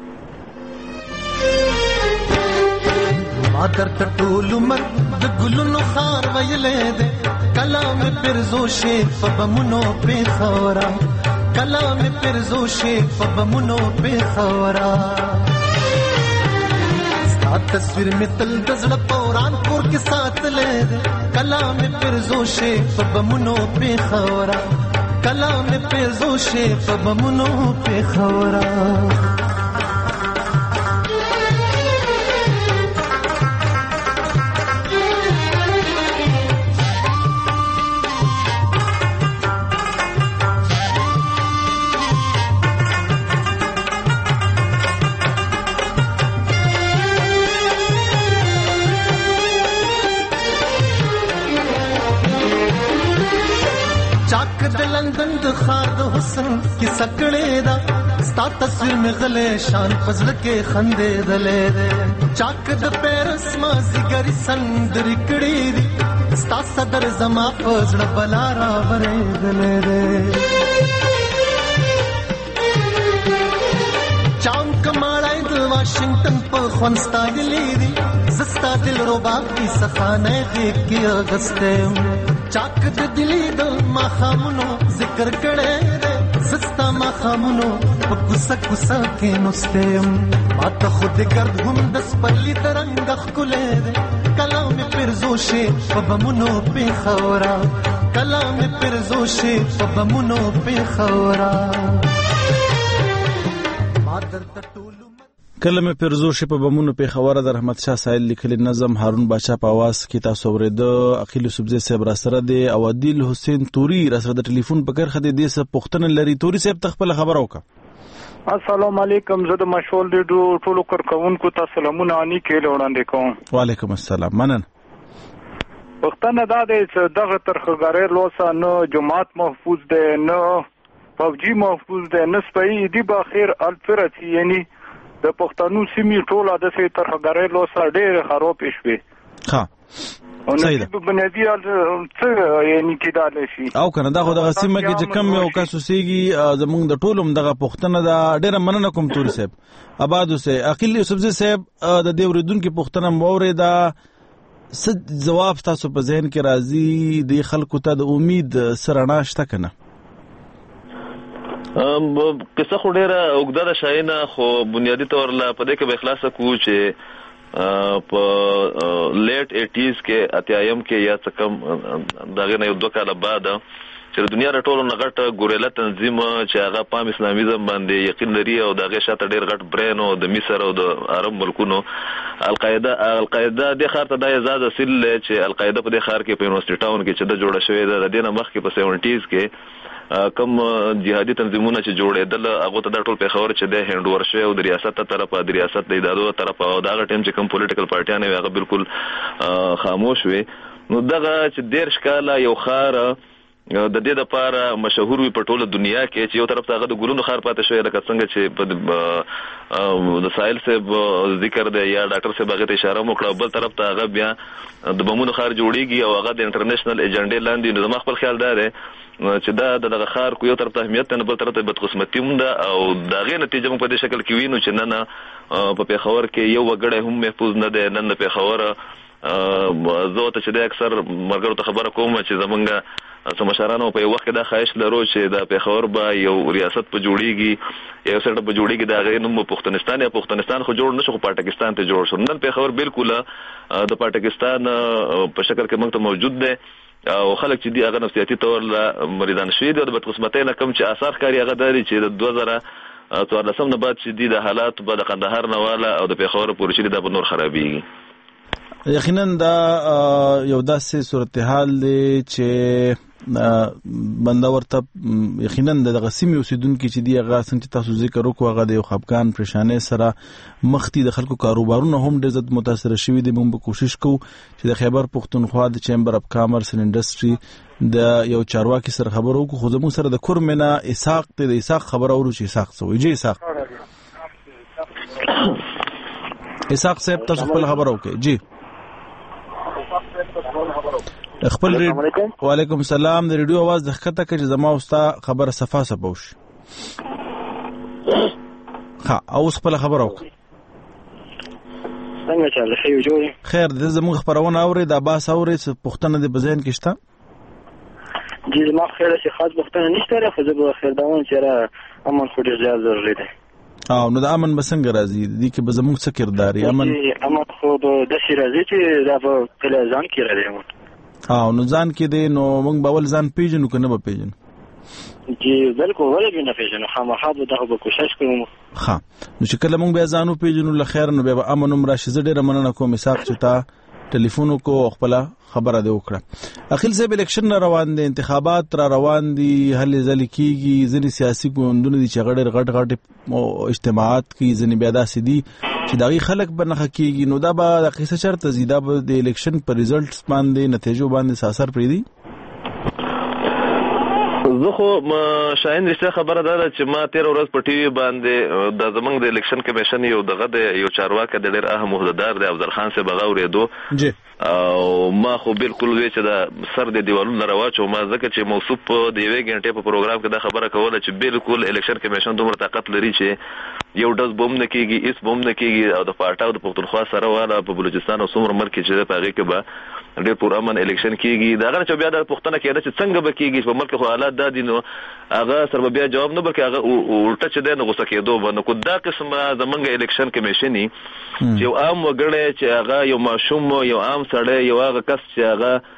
[SPEAKER 14] ما درته ټول عمر د ګلونو خار ویلې ده، کلام پرزو شي په بمونو په خورا، کلام پرزو شي په بمونو په خورا. ستا تصویر می تل د زړه پوران پور کې ساتلې ده، کلام پرزو شي په بمونو په خورا، کلام پرزو شي په بمونو په خورا. لندن د خار د حسن کې سکړې دا ستا تصویر می غلې شان پزړه کې خندې دلې ده، چاک د پیرس ما زګری سندر کړې دي، ستا صدر زما پزړه بلا را ورې دلې ده. چام کمالای د واشنگټن په خونستا دلې دي، زستا دل ربا کی سخانه دې کې اگسته، چاک د دلی د مخامونو ذکر کړه دې، زستا مخامونو په کوڅه کوڅه کې نوستم، ما ته خود ګرد هم د سپلی ترنګ خلې دې، کلام پرزو شي په بمونو په خورا، کلام پرزو شي په بمونو په خورا. ما درته
[SPEAKER 1] کلمه پرزو شي په بمونو په خوره د رحمت شاه ساحل لیکلي نظم هارون باچا په आवाज کې تاسو ورېده. عقیل یوسفزي صاحب را سره دی او عادل حسین توري را سره د ټلیفون په کرخه دی څه پښتنه لري. توري صاحب تخپل خبر وکړه.
[SPEAKER 15] السلام علیکم، زه د مشول دی ټولو کارکونکو ته سلامونه اني کې وړاندې کوم.
[SPEAKER 1] وعلیکم السلام. مننه.
[SPEAKER 15] پښتنه دا دی چې دغه ترخګارې لوسه نه جماعت محفوظ دی، نه فوجي محفوظ دی، نه سپي دی باخیر الفرتی، یعنی د پښتنو سیمې ټوله د سي ترخګارې لوسه ډېر خراب شوي.
[SPEAKER 1] ها صحیح ده.
[SPEAKER 15] په بنیادی څه یعنی کېدای شي
[SPEAKER 1] او کنه دا خو د سیمه کې چې کم یو کس وسیږي زمونږ د ټولم دغه پښتنه دا ډېر مننه کوم توري صاحب. آباد اوسه. عقیل یوسفزي صاحب د دې وریدونکو پښتنه مورې دا څه جواب تاسو په ذهن کې راځي د خلکو ته د امید سره ناشته کنه؟
[SPEAKER 12] قصه خو ډیره اوږده ده شاینه، خو بنیادی طور لا په دې کې به اخلاص کو چې په لیټ 80s کې اتیایم کې یا څه کم دغه نه یو دوه کاله بعد چې د دنیا راټولو نغټ ګوریلا تنظیم چې هغه پام اسلامیزم باندې یقین لري او دغه شاته ډیر غټ برین او د مصر او د عرب ملکونو القاعده د خار ته د آزاد اصل چې القاعده په دې خار کې په یونیورسيټي ټاون کې چې د جوړه شوې ده، د دینه مخ کې په 70s کې کم جهادي تنظیمونه چې جوړېدل هغه ته د ټول پیښور چې د هندور شوی او د ریاست ته طرفه د ریاست د ادارو طرفه او دا ټیم چې کم پولیټیکل پارټیان هغه بالکل خاموش وي. نو دغه چې ډیر ښکاله یو خار د دې لپاره مشهور وي په ټوله دنیا کې چې یو طرف ته هغه د ګلونو خار پاتې شوی لکه څنګه چې د ساحل صاحب ذکر دی یا ډاکټر صاحب هغه ته اشاره وکړه، بل طرف ته هغه بیا د بمونو خار جوړیږي او هغه د انټرنیشنل ایجنډې لاندې. نو زما خپل خیال دا دی چې دا دغه خار کو یو طرف ته اهمیت نه، بل طرف ته بدقسمتي هم ده او دغه نتیجه موږ په دې شکل کې وینو چې نه په پیښور کې یو وګړی هم محفوظ نه دی. نن د پیښور زه ته چې د اکثر مرګرو ته خبره کوم چې زمونږ سمشارانو په وخت کې دا خواهش لرو چې د پیښور به یو ریاست په جوړیږي، یو سره په جوړیږي دا غي نوم پښتونستان یا پښتونستان خو جوړ نشو، خو پاکستان ته جوړ شو. نن پیښور بالکل د پاکستان په شکل کې موږ ته موجود دی او خلک چې دی هغه نفسیاتي تور مریضان شوي دي او د بدقسمتۍ نه کم چې آثار کاری هغه داري چې د 2014 نه بعد چې دی د حالات په د قندهار نه والا او د پیښور پورې چې د نور خرابېږي.
[SPEAKER 1] یقینا دا یو داسې صورتحال دی چې بنده ورته یقینا د غسیمي اوسیدونکو چې دی هغه څنګه تاسو ذکر وکړو هغه د خپګان پریشانې سره مختی د خلکو کاروبارونه هم ډېر زیات متاثر شوي دي. موږ به کوشش کوو چې د خیبر پښتونخوا د چیمبر اف کامرس اینڈ انډستری د یو چارواکي سره خبرو وکړو. خو زموږ سره د کورمنه اسحاق ته د اسحاق خبر اورو چې اسحاق څه وایي. جی اسحاق صاحب تاسو خپل خبر وکړئ. جی خپل وعلیکم السلام. د ریډیو आवाज د ښکته کې چې زما اوستا خبره صفه سپوش ها اوس خپل خبر وکړئ.
[SPEAKER 16] څنګه چاله خیر جوړ
[SPEAKER 1] خیر د زموږ خبرونه اوري د باس اوري څه پښتنه د بزین کې شته.
[SPEAKER 16] جی زما خیر چې خاص پښتنه نشته خو زه به خیر داون چې امن خو ډیر زیات ضروري دی.
[SPEAKER 1] نو د امن بسنګ راځي دي کې به زموږ څه کرداري
[SPEAKER 16] امن خو د شي راځي چې دا په کله ځان کې راځي.
[SPEAKER 1] نو ځان کې دی نو موږ به ول ځان پیژنو کنه به پیژنو.
[SPEAKER 16] جی بالکل ولې نه پیژنو خامخا به دغه به کوشش کوو.
[SPEAKER 1] ها نو چې کله موږ به ځانو پیژنو لخر نو به امن عمر راشي. زه ډېر مننه کوم مساق چې تا ټلیفون کو خپل خبره دی وکړه. اخیل صاحب الیکشن روان دي انتخابات را روان دي هلې ځلې کیږي ځنې سیاسي ګوندونه دي چې غټ اجتماعات کوي ځنې بیا داسې دي چې دغه خلک بنخه کیږي. نو دا به د قصه چرته زیاده به د الیکشن پر ریزلټس باندې نتیجو باندې اثر پرې دي.
[SPEAKER 12] زه خو شاین رښتیا خبره ده چې ما 13 ورځ په ټي وي باندې د زمنګ د الیکشن کمیشن یو دغه د یو چارواکي د ډېر اهم عہدیدار دی افضل خان صاحب غوړېدو
[SPEAKER 1] جی
[SPEAKER 12] او ما خو بالکل وی چې دا سر د دیوالونو راواچو ما ځکه چې موصوف د یوې غنټې په پروګرام کې دا خبره کوله چې بالکل الیکشن کمیشن دومره طاقت لري چې یو ډز بوم نه کیږي اس بوم نه کیږي او د پارټاو د پښتونخوا سره والا په بلوچستان او څومره ملک چې په هغه کې به ډېر پر امن الیکشن کیږي. دا غره چې بیا د پښتنه کېده چې څنګه به کیږي په ملک خو حالات دا دي نو هغه سره بیا جواب نه بلکې هغه الټه چې ده نو غوسه کېدو باندې کو دا قسمه زمنګ الیکشن کمیشن چې عام وګړي چې هغه یو ماشوم یو عام سړی یو هغه کس چې هغه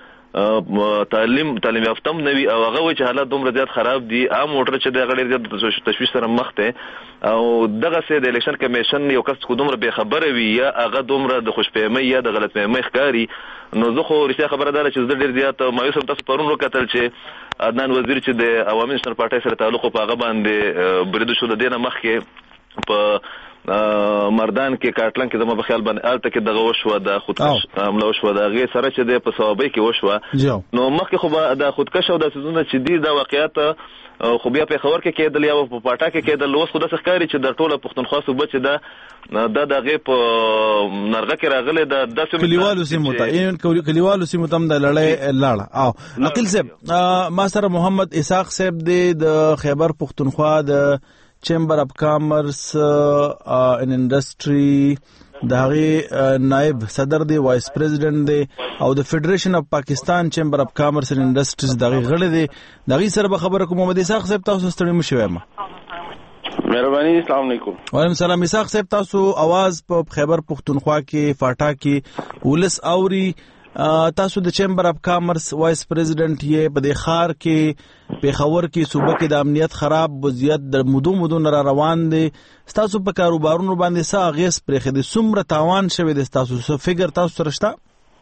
[SPEAKER 12] تعلیم یافتم نوي او هغه چې حالات دومره زیات خراب دي عام موټر چې د غړي زیات تشویش سره مخ ته او دغه سه د الیکشن کمیشن یو کس کو دومره به خبره وي یا هغه دومره د خوشپېمۍ یا د غلطفهمۍ ښکاری. نو زه خو رښتیا خبره ده چې زه ډېر زیات مایوس هم. تاسو پرون وکتل چې عدنان وزیر چې د عوامي نېشنل پارټۍ سره تعلق په هغه باندې بریدو شو د دینه مخکې په مردان کې کاټلن کې زما په خیال باندې الته کې دغه وشو د خودکش حمله وشو د غي سره چې د په ثوابي کې وشو. نو مخکې خو د خودکش او د سيزونه چې دي د واقعیت خو بیا په خبر کې کېدل یا په پاټا کې کېدل اوس خو د ښکاری چې د ټوله پښتونخوا صوبه چې د دغه په نرغه کې راغله د داسې
[SPEAKER 1] کلیوالو سیمو ته کلیوالو سیمو ته د لړۍ لاړه. او عقیل صاحب ما سره محمد اسحاق صاحب د خیبر پښتونخوا د چیمبر اف کامرس ان انډستری دغه نائب صدر دی وایس پریزیډنټ دی او د فدریشن اف پاکستان چیمبر اف کامرس ان انډستریز دغه غړي دی. دغه سره به خبره کوم. محمد اسحاق صاحب تاسو ستړي مشوي ما
[SPEAKER 17] مهرباني. السلام علیکم.
[SPEAKER 1] وعلیکم السلام. اسحاق صاحب تاسو आवाज په خیبر پښتونخوا کې فاټا کې ولس اوري. تاسو د چیمبر اف کامرس وایس پریزیډنټ یې په د خار کې پیښور کې صوبه کې د امنیت خراب وضعیت د مودو را روان دي. تاسو په کاروبارونو باندې څه اغیز پرې خدي څومره تاوان شوی د تاسو څه فګر تاسو سره شته؟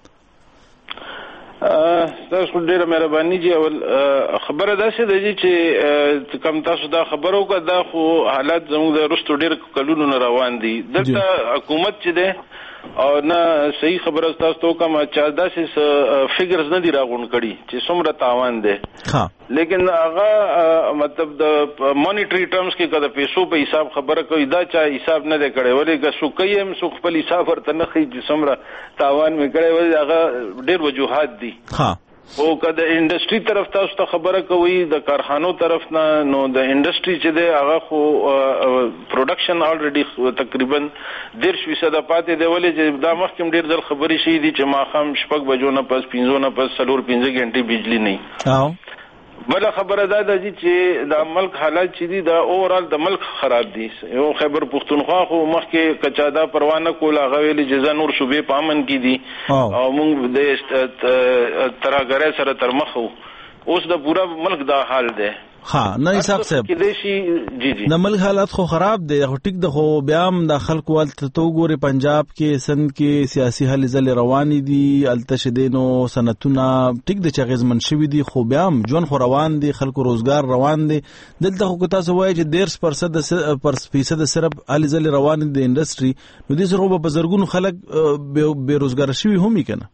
[SPEAKER 17] تاسو ډیره مهرباني جی. اول خبره ده چې کوم تاسو دا خبرو کا دا خو حالات زموږ د رستو ډیر کلونو روان دي. دلته حکومت چې ده او نه صحیح خبره تاسو ته کوم چې داسې فګرز نه دی راغون کړي چې څومره تاوان ده. لیکن هغه مطلب د مانیټری ټرمز کې کده پیسو په حساب خبره کوي دا چا حساب نه دی کړی ولې که سو کوي هم سو خپل حساب ورته نه خي چې څومره تاوان مې کړی ولې هغه ډېر وجوهات دي. او کده انډستری طرف تاسو ته خبره کوي د کارخانو طرف نه نو د انډستری چې دی هغه خو پروډکشن الریډي تقریبا 10% پاتې دی ولې چې دا مخکې ډیر ځل خبرې شي دي چې ماخام شپږ بجو نه پس 5 نه پس 4-5 غنټې بجلی نه. بل خبره ده چې د ملک حالات چې دي دا اورال د ملک خراب دي. یو خیبر پښتونخوا خو مخکې کچادا پروانه کوله غویل جزا نور صوبې پامن کې دي او موږ د تراګره سره تر مخ اوس د پورا ملک دا حال ده.
[SPEAKER 1] ها نه اسحاق صاحب
[SPEAKER 17] کې د شي جی
[SPEAKER 1] د ملک حالات خو خراب دي خو ټیک د خو بیا هم د خلکو ولته تو ګوري پنجاب کې سند کې سیاسي حل زل روان دي التشدینو سنتونه ټیک د چغزمن شوی دي خو بیا هم جون خو روان دي خلکو روزګار روان دي دلته خو تاسو وایي چې 10% صرف حل زل روان دي د انډستری نو د سره په بزرګونو خلک بے روزګار شوی هم کنه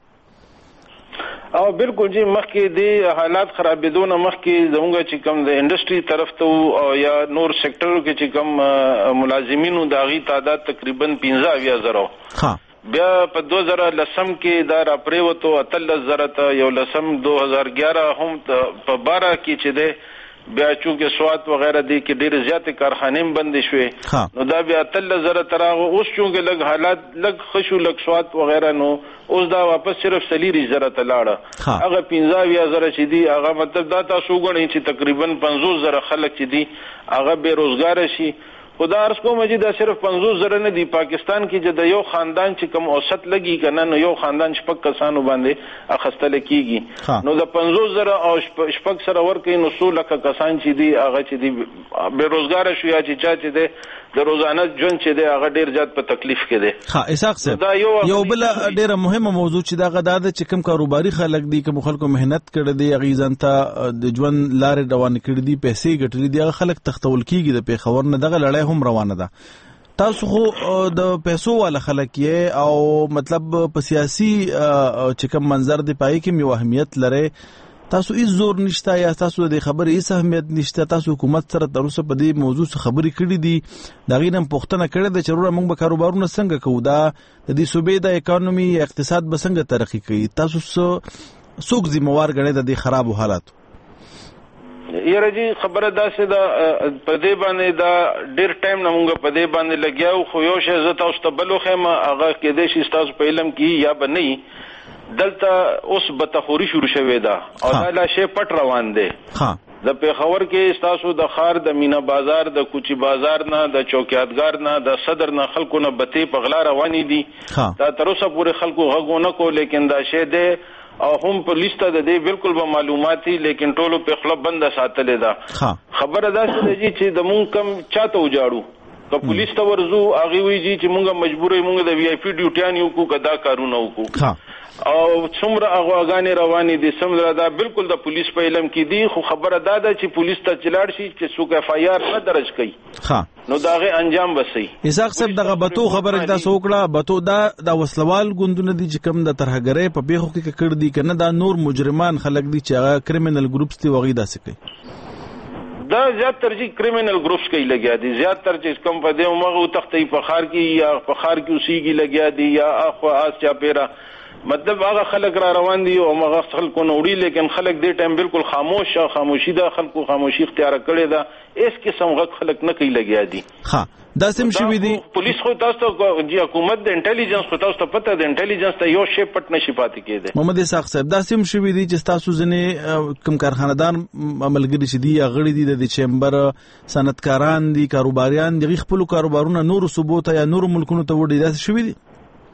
[SPEAKER 17] او بالکل جی مخکې د حالات خرابېدو نه مخکې زموږ چې کوم د انډستری طرف ته او یا نور سېکټرو کې چې کوم ملازمینو د هغې تعداد تقریبا 15,000 بیا په 2010 کې دا راپریوتو 13,000 ته 2011 هم په 12 کې چې دی بیا چونکه سوات وغیرہ دی کې ډېر زیاتې کارخانې بندې شوې نو دا بیا 13,000 تراغه اوس چونکه لږ حالات لږ خشو لږ سوات وغیرہ نو اوس دا واپس صرف 30,000 ته لاړه هغه 15,000 چې دی هغه مطلب دا تاسو وګڼئ چې تقریبا 50,000 خلک چې دی هغه بے روزګار شي خدا عرض کوم چې دا صرف 50,000 نه دی پاکستان کې چې د یو خاندان چې کوم اوسط لګي کنه نو یو خاندان شپږ کسانو باندې اخستل کیږي نو د 50,000 او شپږ سره ورکې نو 100 لک کسان چې دی هغه چې دی بے روزګار شو یا چې چا چې دی د روزانه ژوند چې دی هغه ډیر زیات په تکلیف کې دی
[SPEAKER 1] ها اسحاق صاحب یو بل ډیره مهمه موضوع چې دا غدا د چې کوم کاروباري خلک دي کوم خلکو مهنت کړي دي غیزن ته د ژوند لارې روان کړي دي پیسې ګټلي دي هغه خلک تختول کیږي د پیښور نه دغه لړۍ هم روانه ده تاسو خو د پیسو والا خلک یې او مطلب په سیاسي چې کوم منظر دی پای کې یو اهمیت لري تاسو هیڅ زور نشته یا تاسو د خبرې هیڅ اهمیت نشته تاسو حکومت سره تر اوسه په دې موضوع څخه خبرې کړې دي دا غینم پوښتنه کړې ده چې موږ به کاروبارونه څنګه کوو دا د دې صوبې د اکانومي اقتصاد به څنګه ترقی کوي تاسو څوک ذمہوار ګڼئ د دې خراب حالات
[SPEAKER 17] یاره جی خبره داسې ده په دې باندې دا ډېر ټایم نه مونږ په دې باندې لګیاو خو یو شی زه تاسو ته بل وښیم هغه کېدای شي ستاسو په علم کې یا به نه دلته اوس بتخوري شروع شوې ده او دا لا شی پټ روان دی د پیښور کې ستاسو د خار د مینا بازار د کوچی بازار نه د چوکیاتګار نه د صدر نه خلکو نه بتې په غلا روانې دي دا تر اوسه پورې خلکو غږونه کو لیکن دا شی دی او هم په لیسته د دې بالکل به معلوماتي لیکن ټولو په خپل بند ساتلې ده خبره دا چې د مونږ کم چاته وجاړو که پولیس ته ورزو هغه ویږي چې مونږه مجبورې مونږ د وی آی پی ډیوټیان یو کو کدا کارونه وکړو او څومره اغواګانې روانې دي څومره دا بالکل د پولیس په علم کې دي خو خبره دا ده چې پولیس ته چلاړ شي چې څوک اف آی آر نه درج کړي نو داغه انجام وسي
[SPEAKER 1] اسحاق صاحب دغه بتو خبره تاسو وکړه بتو دا د وسلوال ګوندونه دي چې کوم د ترهګرۍ په پیښو کې کړ دي کنه دا نور مجرمان خلک دي چې هغه کریمینل ګروپس دي وغي داسې کوي
[SPEAKER 17] دا زیات ترجیح کریمینل گروپس کې لګیا دي زیات تر چې کوم په دې مغه تختې په خار کې یا په خار کې اوسېږي لګیا دي یا اخو اس چا پیرا مطلب هغه خلک را روان دي او هغه خلکو نوړي لیکن خلک دې ټایم بالکل خاموشي ده خلکو خاموشي اختیار کړی ده اس قسم غږ خلک نه کوي لګیا دي
[SPEAKER 1] ها دا سم شوی دي
[SPEAKER 17] پولیس خو تاسو ته جی حکومت د انټيليجنس خو تاسو ته پته د انټيليجنس ته یو شی پټ نشي پاتې کېده
[SPEAKER 1] محمد اسحاق صاحب دا سم شوی دي چې تاسو ځنه کوم کارخانه‌دار عملګری شدي یا غړي دي د چمبر صنعتکاران دي کاروباریان دي خپل کاروبارونه نور صوبوته یا نور ملکونو ته وړي دا شوی دي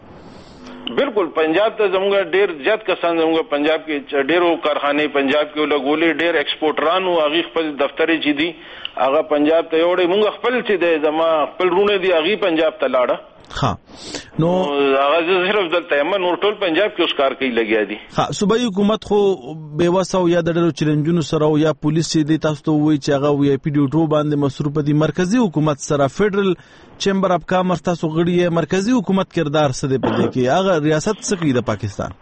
[SPEAKER 17] بالکل پنجاب ته زموږ ډیر زیات کسان زموږ پنجاب کې ډیرو کارخانې پنجاب کې لګولې ډیر ایکسپورټرانو هغه خپل دفترې چې دي هغه پنجاب ته وړي موږ خپل چې د زما خپل رونه دي هغه پنجاب ته لاړه
[SPEAKER 1] ها نو
[SPEAKER 17] هغه صرف دلته هم نور ټول پنجاب کې اوس کار کوي لګیا دي
[SPEAKER 1] ها صوبایي حکومت خو بیوسو یا د ډیرو چیلنجونو سره یا پولیس چې دي تاسو ته وایي چې هغه وی آی پی ډیوټو باندې مصروف دي مرکزی حکومت سره فدرل چیمبر اف کامرس تاسو غړي مرکزی حکومت کردار څه دی په دې کې هغه ریاست څه کوي د پاکستان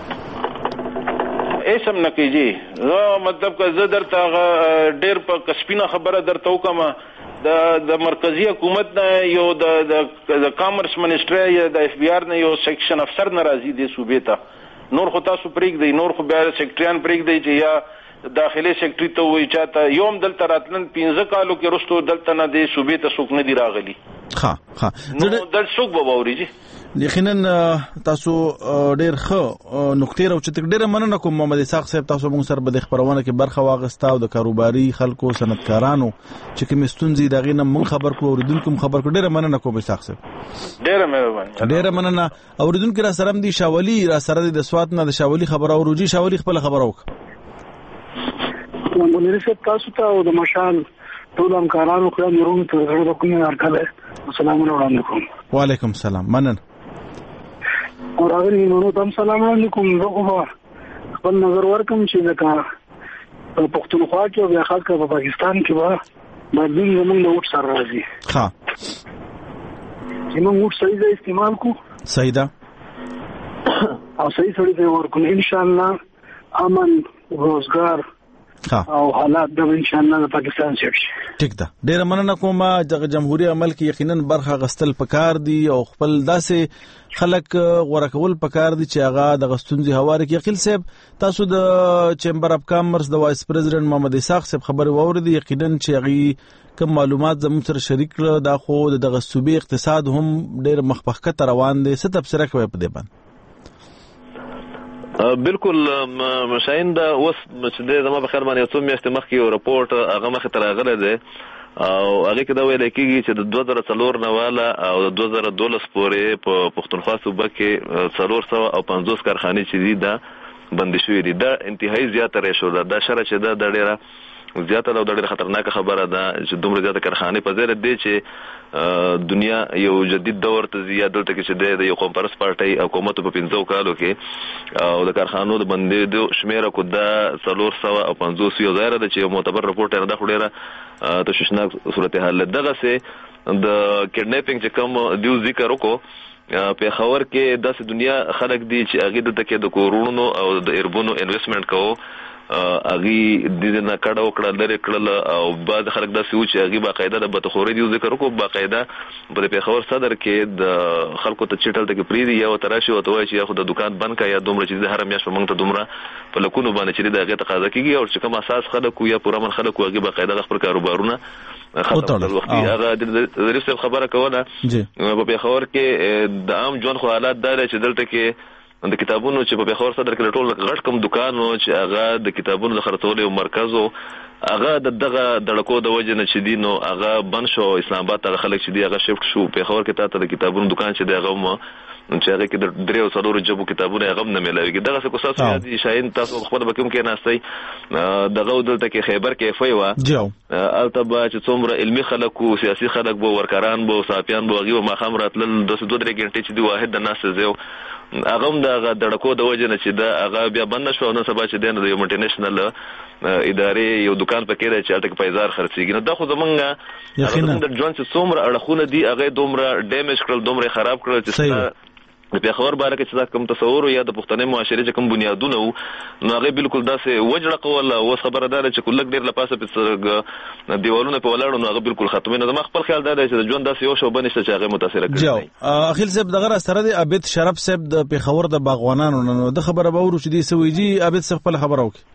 [SPEAKER 17] ایسم نه کیږي زه مطلب که زه درته ډیر په کسبینه خبره درته وکم د مرکزی حکومت نه یو د کامرس منسټری یا د اف بی آر نه یو سیکشن افسر ناراضي دي صوبې ته نور خو تاسو پریک دی نور خو بیا سیکریټریان پریک دی چې یا داخلي سیکرټری ته وایي چاته یوم دلته راتلن 15 کالو کې رستو دلته نه دی صوبې ته څوک نه دی راغلي
[SPEAKER 1] ها
[SPEAKER 17] نو دل څوک به ووري
[SPEAKER 1] یقینا تاسو ډیر ښه نقطې راوچت ډیر مننه کوم محمد اسحاق صاحب تاسو موږ سره به خبرونه کې برخه واغستا او د کاروباري خلکو صنعتکارانو چې کوم ستونزې دغه نه مون خبر کړو اوریدونکو خبر کړو ډیر مننه کوم اسحاق صاحب ډیر مننه اوریدونکو را سره دي شاولي را سره د سواد نه د شاولي خبر اوروجي شاولي خپل خبر وک
[SPEAKER 18] منیر صاحب تاسو ته او د مشال ټول همکارانو خو نورونو ته زړه کوم ارکاله السلام علیکم.
[SPEAKER 1] وعلیکم السلام. منن
[SPEAKER 18] او راغلی نو تم سلام علیکم. زه خو خپل نظر ورکم چې دا پښتونخوا کې او بیا خاص کر په پاکستان کې به بدلون زموږ له وټ سره راځي.
[SPEAKER 1] ها
[SPEAKER 18] چې موږ وټ صحیح ځای استعمال کو
[SPEAKER 1] صحیح ده
[SPEAKER 18] او صحیح سړی ته ورکو ان شاء الله امن روزګار او حالات د ان شاء الله د پاکستان شي.
[SPEAKER 1] ټیک ده. ډیر مننه کوم. د جمهوریت عمل کې یقینا برخه غستل پکار دي او خپل داسې خلک ورکول پکار دي چې هغه د غستونځي هواره کې. یقیل صاحب تاسو د چیمبر اف کامرس د وایس پریزیډنټ محمد اسحاق صاحب خبر واوریدي. یقینا چې هغه کوم معلومات زموږ سره شریک کړل دا خو د صوبې اقتصاد هم ډیر مخبخکته روان دي. څه تفسیر کوي په دې باندې؟
[SPEAKER 12] بالکل مشاین دا اوس چې د زما په خیر باندې څو میاشتې مخکې یو رپورټ هغه مخې ته راغلی دی او هغه کې دا ویل کېږي چې د 2004 نه والا او د 2012 پورې په پښتونخوا صوبه کې 450 کارخانې چې دي دا بندي شوې دي. دا انتهایی زیاته ریشو ده. دا شرع چې دا ډیره زیاته او ډیره خطرناکه خبره ده چې دومره زیاته کارخانې په ځای دی چې دنیا یو جدید دور ته زیات دلته کې چې د یو قوم پرست پارټي حکومت په 15 کالو کې او د کارخانو د بندیدو شمیره کو دا 450 یو ځای ده چې معتبر رپورټ نه ده ډیره تشویشناک صورتحال دغه سه د کډنیپینګ چې کوم دیو ذکر وکړو په خبر کې داسې دنیا خلک دي چې هغه د تکي د کورونو او د اربونو انویسټمنټ کوو هغه د دې نه کډه وکړه لري کړل او بعض خلک داسې و چې هغه باقاعده د بتخوري دی ذکر وکړو باقاعده په پیښور صدر کې د خلکو ته چټل ته پریدي یا تراشي او توای چې خو د دکان بند کا یا دومره چې د هر میاش په منځ ته دومره په لکونو باندې چې دغه تقاضا کیږي او چې کوم اساس خلکو یا پورمن خلکو هغه باقاعده خپل کاروبارونه خطر وختي هغه د ریسه خبره کوله په پیښور کې د عام ژوند خو حالات دا چې دلته کې د کتابونو چې په پیښور صدر کې ټول غټ کم دکانو چې هغه د کتابونو د خرڅولو یو مرکز او هغه دغه دړکو د وجه نه چې دي نو هغه بن شو. اسلام آباد ته خلک چې دي هغه شفت شو. پیښور کې ته د کتابونو دکان چې دی هغه چې هغه کې د دریو څلورو جبو کتابونه هغه نه ملایږي. دغه څه کوساس یادي شاین تاسو خپل بکم کې ناستي دغه دلته کې خیبر کې فیوا التبا چې څومره علمي خلک او سیاسي خلک بو ورکران بو صافیان بو غي ما خمرات لن 2-3 غنټې چې دی واحد د ناس زیو هغه د دړکو د وجه نه چې دا هغه بیا بند شو نو سبا چې د یو ملټی نېشنل ادارې یو دکان پکې دی چې الته پیسې خرڅيږي. نو دا خو زمونږ یقینا د ژوند چې څومره اړخونه دي هغه دومره ډیمیج کړل دومره خراب کړل چې په خبر باره کې چې کوم تصور یا د پښتنې معاشرې چې کوم بنیادونه نو هغه بالکل داسې وجړه قول او خبردار چې کله ډیر لپاسه په دیوالونو په ولاړو نو هغه بالکل ختمه نه. خپل خیال دا دی چې ژوند داسې یو شو بنشته چې هغه متاثر کړي.
[SPEAKER 1] اخیل صاحب دغه سره د عبد شرف صاحب د پیښور د باغوانانو نو د خبره به ورو چې دی سويجي عبد صاحب خپل خبره وکړي.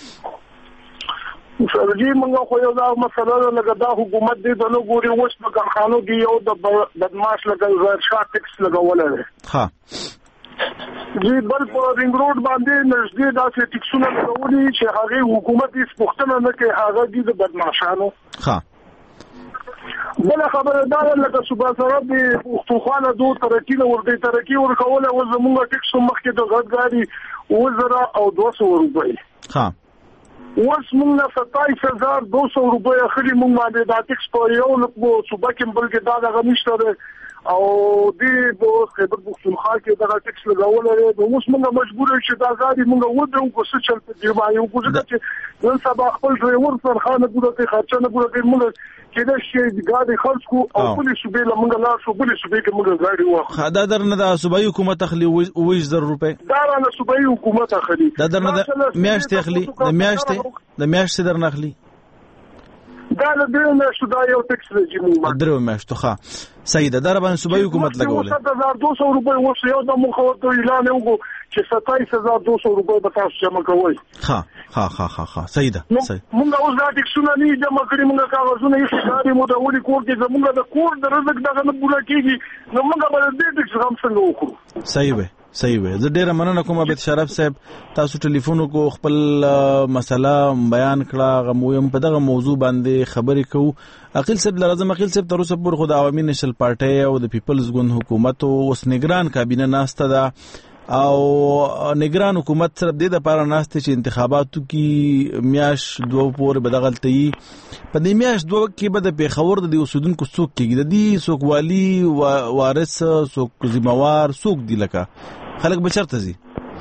[SPEAKER 3] سرجی منګه خو یو دا مسله لګا دا حکومت دې د لګوري اوس په کارخانو کې یو د بدمعاش لګا شارټ ټیکس لګول لري.
[SPEAKER 1] ها
[SPEAKER 3] جی بل په رینګ روډ باندې نږدې داسې ټیکسونه لګولي چې هغه حکومت یې پښتنه نه کوي هغه دې د بدمعاشانو.
[SPEAKER 1] ها
[SPEAKER 3] بل خبره دا لکه صبح سره د پښتونخوا له دوه ترقی له ورته ترقی ورکول او زموږ ټیکس مخکې د غړګاری 200 روپۍ.
[SPEAKER 1] ها
[SPEAKER 3] اوس موږ 27200 روپۍ اخلي. موږ باندې د ټیکس په یو لکه صوبه کې بلکې دا دغه نشته او دې په خبر پښتونخوا کې دا ټیکس لګول لري. نو اوس موږ مجبور یو چې دا غاړي موږ ودرو کو څه چل په دی باندې وګورئ چې نن سبا خپل ډرایور سره خانه ګوره کې خرچه نه ګوره موږ کله چې غاډي خرڅ کو او پولیس به موږ لا شو پولیس به کې موږ غاډي واخ
[SPEAKER 1] دا درنه د صوبایي حکومت اخلي 20000 روپۍ.
[SPEAKER 3] دا رانه صوبایي حکومت اخلي.
[SPEAKER 1] دا درنه میاشتې اخلي د میاشتې درنه اخلي.
[SPEAKER 3] دا له دې نه شو دا یو ټیکس لري موږ
[SPEAKER 1] درو میاشتو. ښه صحیح ده. دا باندې صوبایي حکومت لګولې
[SPEAKER 3] 7200 روپۍ اوس یو د مخاطب اعلان وکړو چې 27200 روپۍ به تاسو جمع کوئ.
[SPEAKER 1] ها صحیح ده.
[SPEAKER 3] موږ اوس دا ټیکسونه نه جمع کړی. موږ کاغذونه یې ښکاري مو د ولي کور کې زموږ د کور د رزق دغه نه پوره کیږي نو موږ به دې ټیکس هم څنګه وکړو.
[SPEAKER 1] صحیح وي. زه ډیره مننه کوم عبد شرف صاحب تاسو ټلیفون کو خپل مسله بیان کړه غمویم په دغه موضوع باندې خبرې کو. عقیل صاحب لازم عقیل صاحب تر اوسه پورې خو د عوامي نېشنل پارټي او د پیپلز ګوند حکومت او اوس نگران کابینه ناسته ده او نگران حکومت سره د دې لپاره ناشته چې انتخاباتو کې میاش دوه پورې بدغلتي په دې میاش دوه کې به د پیښور د اوسیدونکو څوک کېږي د دې څوک والی وارث څوک ذمہوار څوک دی لکه خلک به چرته زی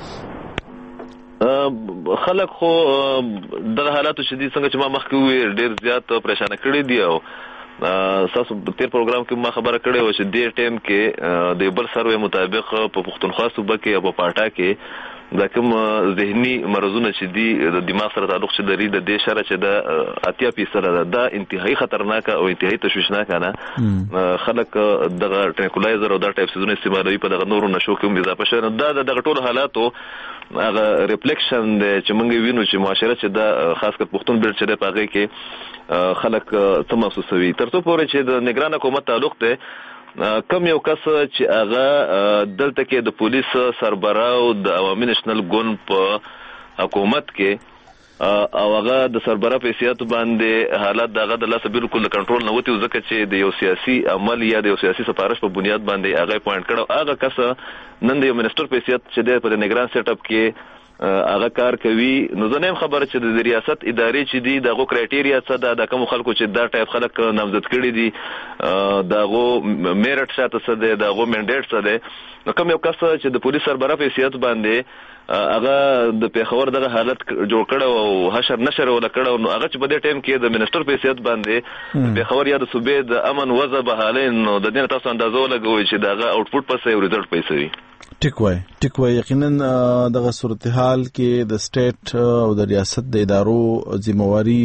[SPEAKER 12] خلک خو د حالاتو شدید څنګه چې ما مخکې وې ډېر زیات پریشانه کړي دي او تاسو تیر پروګرام کې ما خبره کړې و چې د ټیم کې د بل سروې مطابق په پښتونخوا صوبه کې او په پاټا کې دا کوم ذهني مرزونه چې دي د دماغ سره تعلق چې لري د دې شره چې د 80% دا انتهایی خطرناک او انتهایی تشویشناک نه خلک دغه ټرانکولایزر او دا ټایپ سيزونه استعمالوي په دغه نورو نشو کې اضافه شوه دا دغه ټول حالاتو هغه ریفلیکشن چې موږ وینو چې معاشره چې دا خاص کر پښتون بیل چې په هغه کې خلک څه محسوسوي ترڅو پورې چې د نگران حکومت تعلق ده کم یو کس چې هغه دلته کې د پولیس سربراو د عوامي نېشنل ګوند په حکومت کې او هغه د سربراه په سیاست باندې حالات دغه د لاس بالکل کنټرول نه وتی ځکه چې د یو سیاسي عمل یا د یو سیاسي سفارش په بنیاد باندې هغه پوینټ کړو هغه کس نن د یو منسٹر په سیاست چې د نگران سیټ اپ کې هغه کار کوي نو زه نه خبره چې د ریاست ادارې چې دي دغه کرایټیریا څه د کوم خلکو چې دا ټایپ خلک نامزد کړي دي دغه میرټ شاته څه دی دغه منډیټ څه دی نو کوم یو کس چې د پولیس سربراه په سیاست باندې هغه د پیښور دغه حالت جوړ کړو او حشر نشر ولا کړو نو هغه چې په دې ټیم کې د منسٹر په سیاست باندې پیښور یا د صوبې د امن وضع بحالین نو د دې تاسو اندازو لګوي چې دغه آوټپوټ پسې یو ریزلټ پیسوي
[SPEAKER 1] ټیک وای یقینا دغه صورتحال کې د سټیټ او د ریاست د ادارو ذمہواری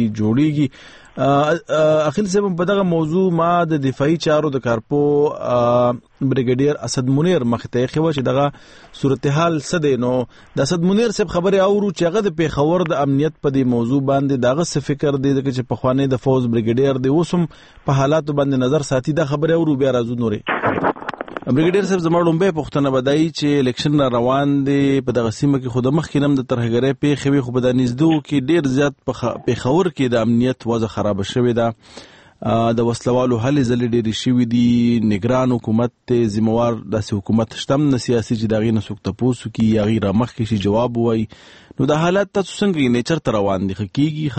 [SPEAKER 1] جوړیږي اخیل صاحب په دغه موضوع ما د دفاعي چارو د کارپو بریګیډیر اسد منیر مخته خو چې دغه صورتحال سده نو د اسد منیر صاحب خبره اورو چې هغه د پیښور د امنیت په دې موضوع باندې دغه څه فکر دی چې په خوانې د فوز بریګیډیر دی اوسم په حالات باندې نظر ساتي دا خبره اورو بیا راځو نورې بریګیډیر صاحب زموږ لومبه پښتنه بدایي چې الیکشن روان دي په دغه سیمه کې خود مخکې نم د ترهګرۍ پیښوي خو په د نږدې کې ډیر زیات په خور کې د امنیت وضع خراب شوی دا د وسلوالو هلي ځلې ډېری شوي دي نگران حکومت ته ذمہوار داسې حکومت شتم نه سیاسي چې دغه نه سوک تاسو کې یا غیر مخ کې شي جواب وای نو د حالات تاسو څنګه نیچر تر روان دي حقيقي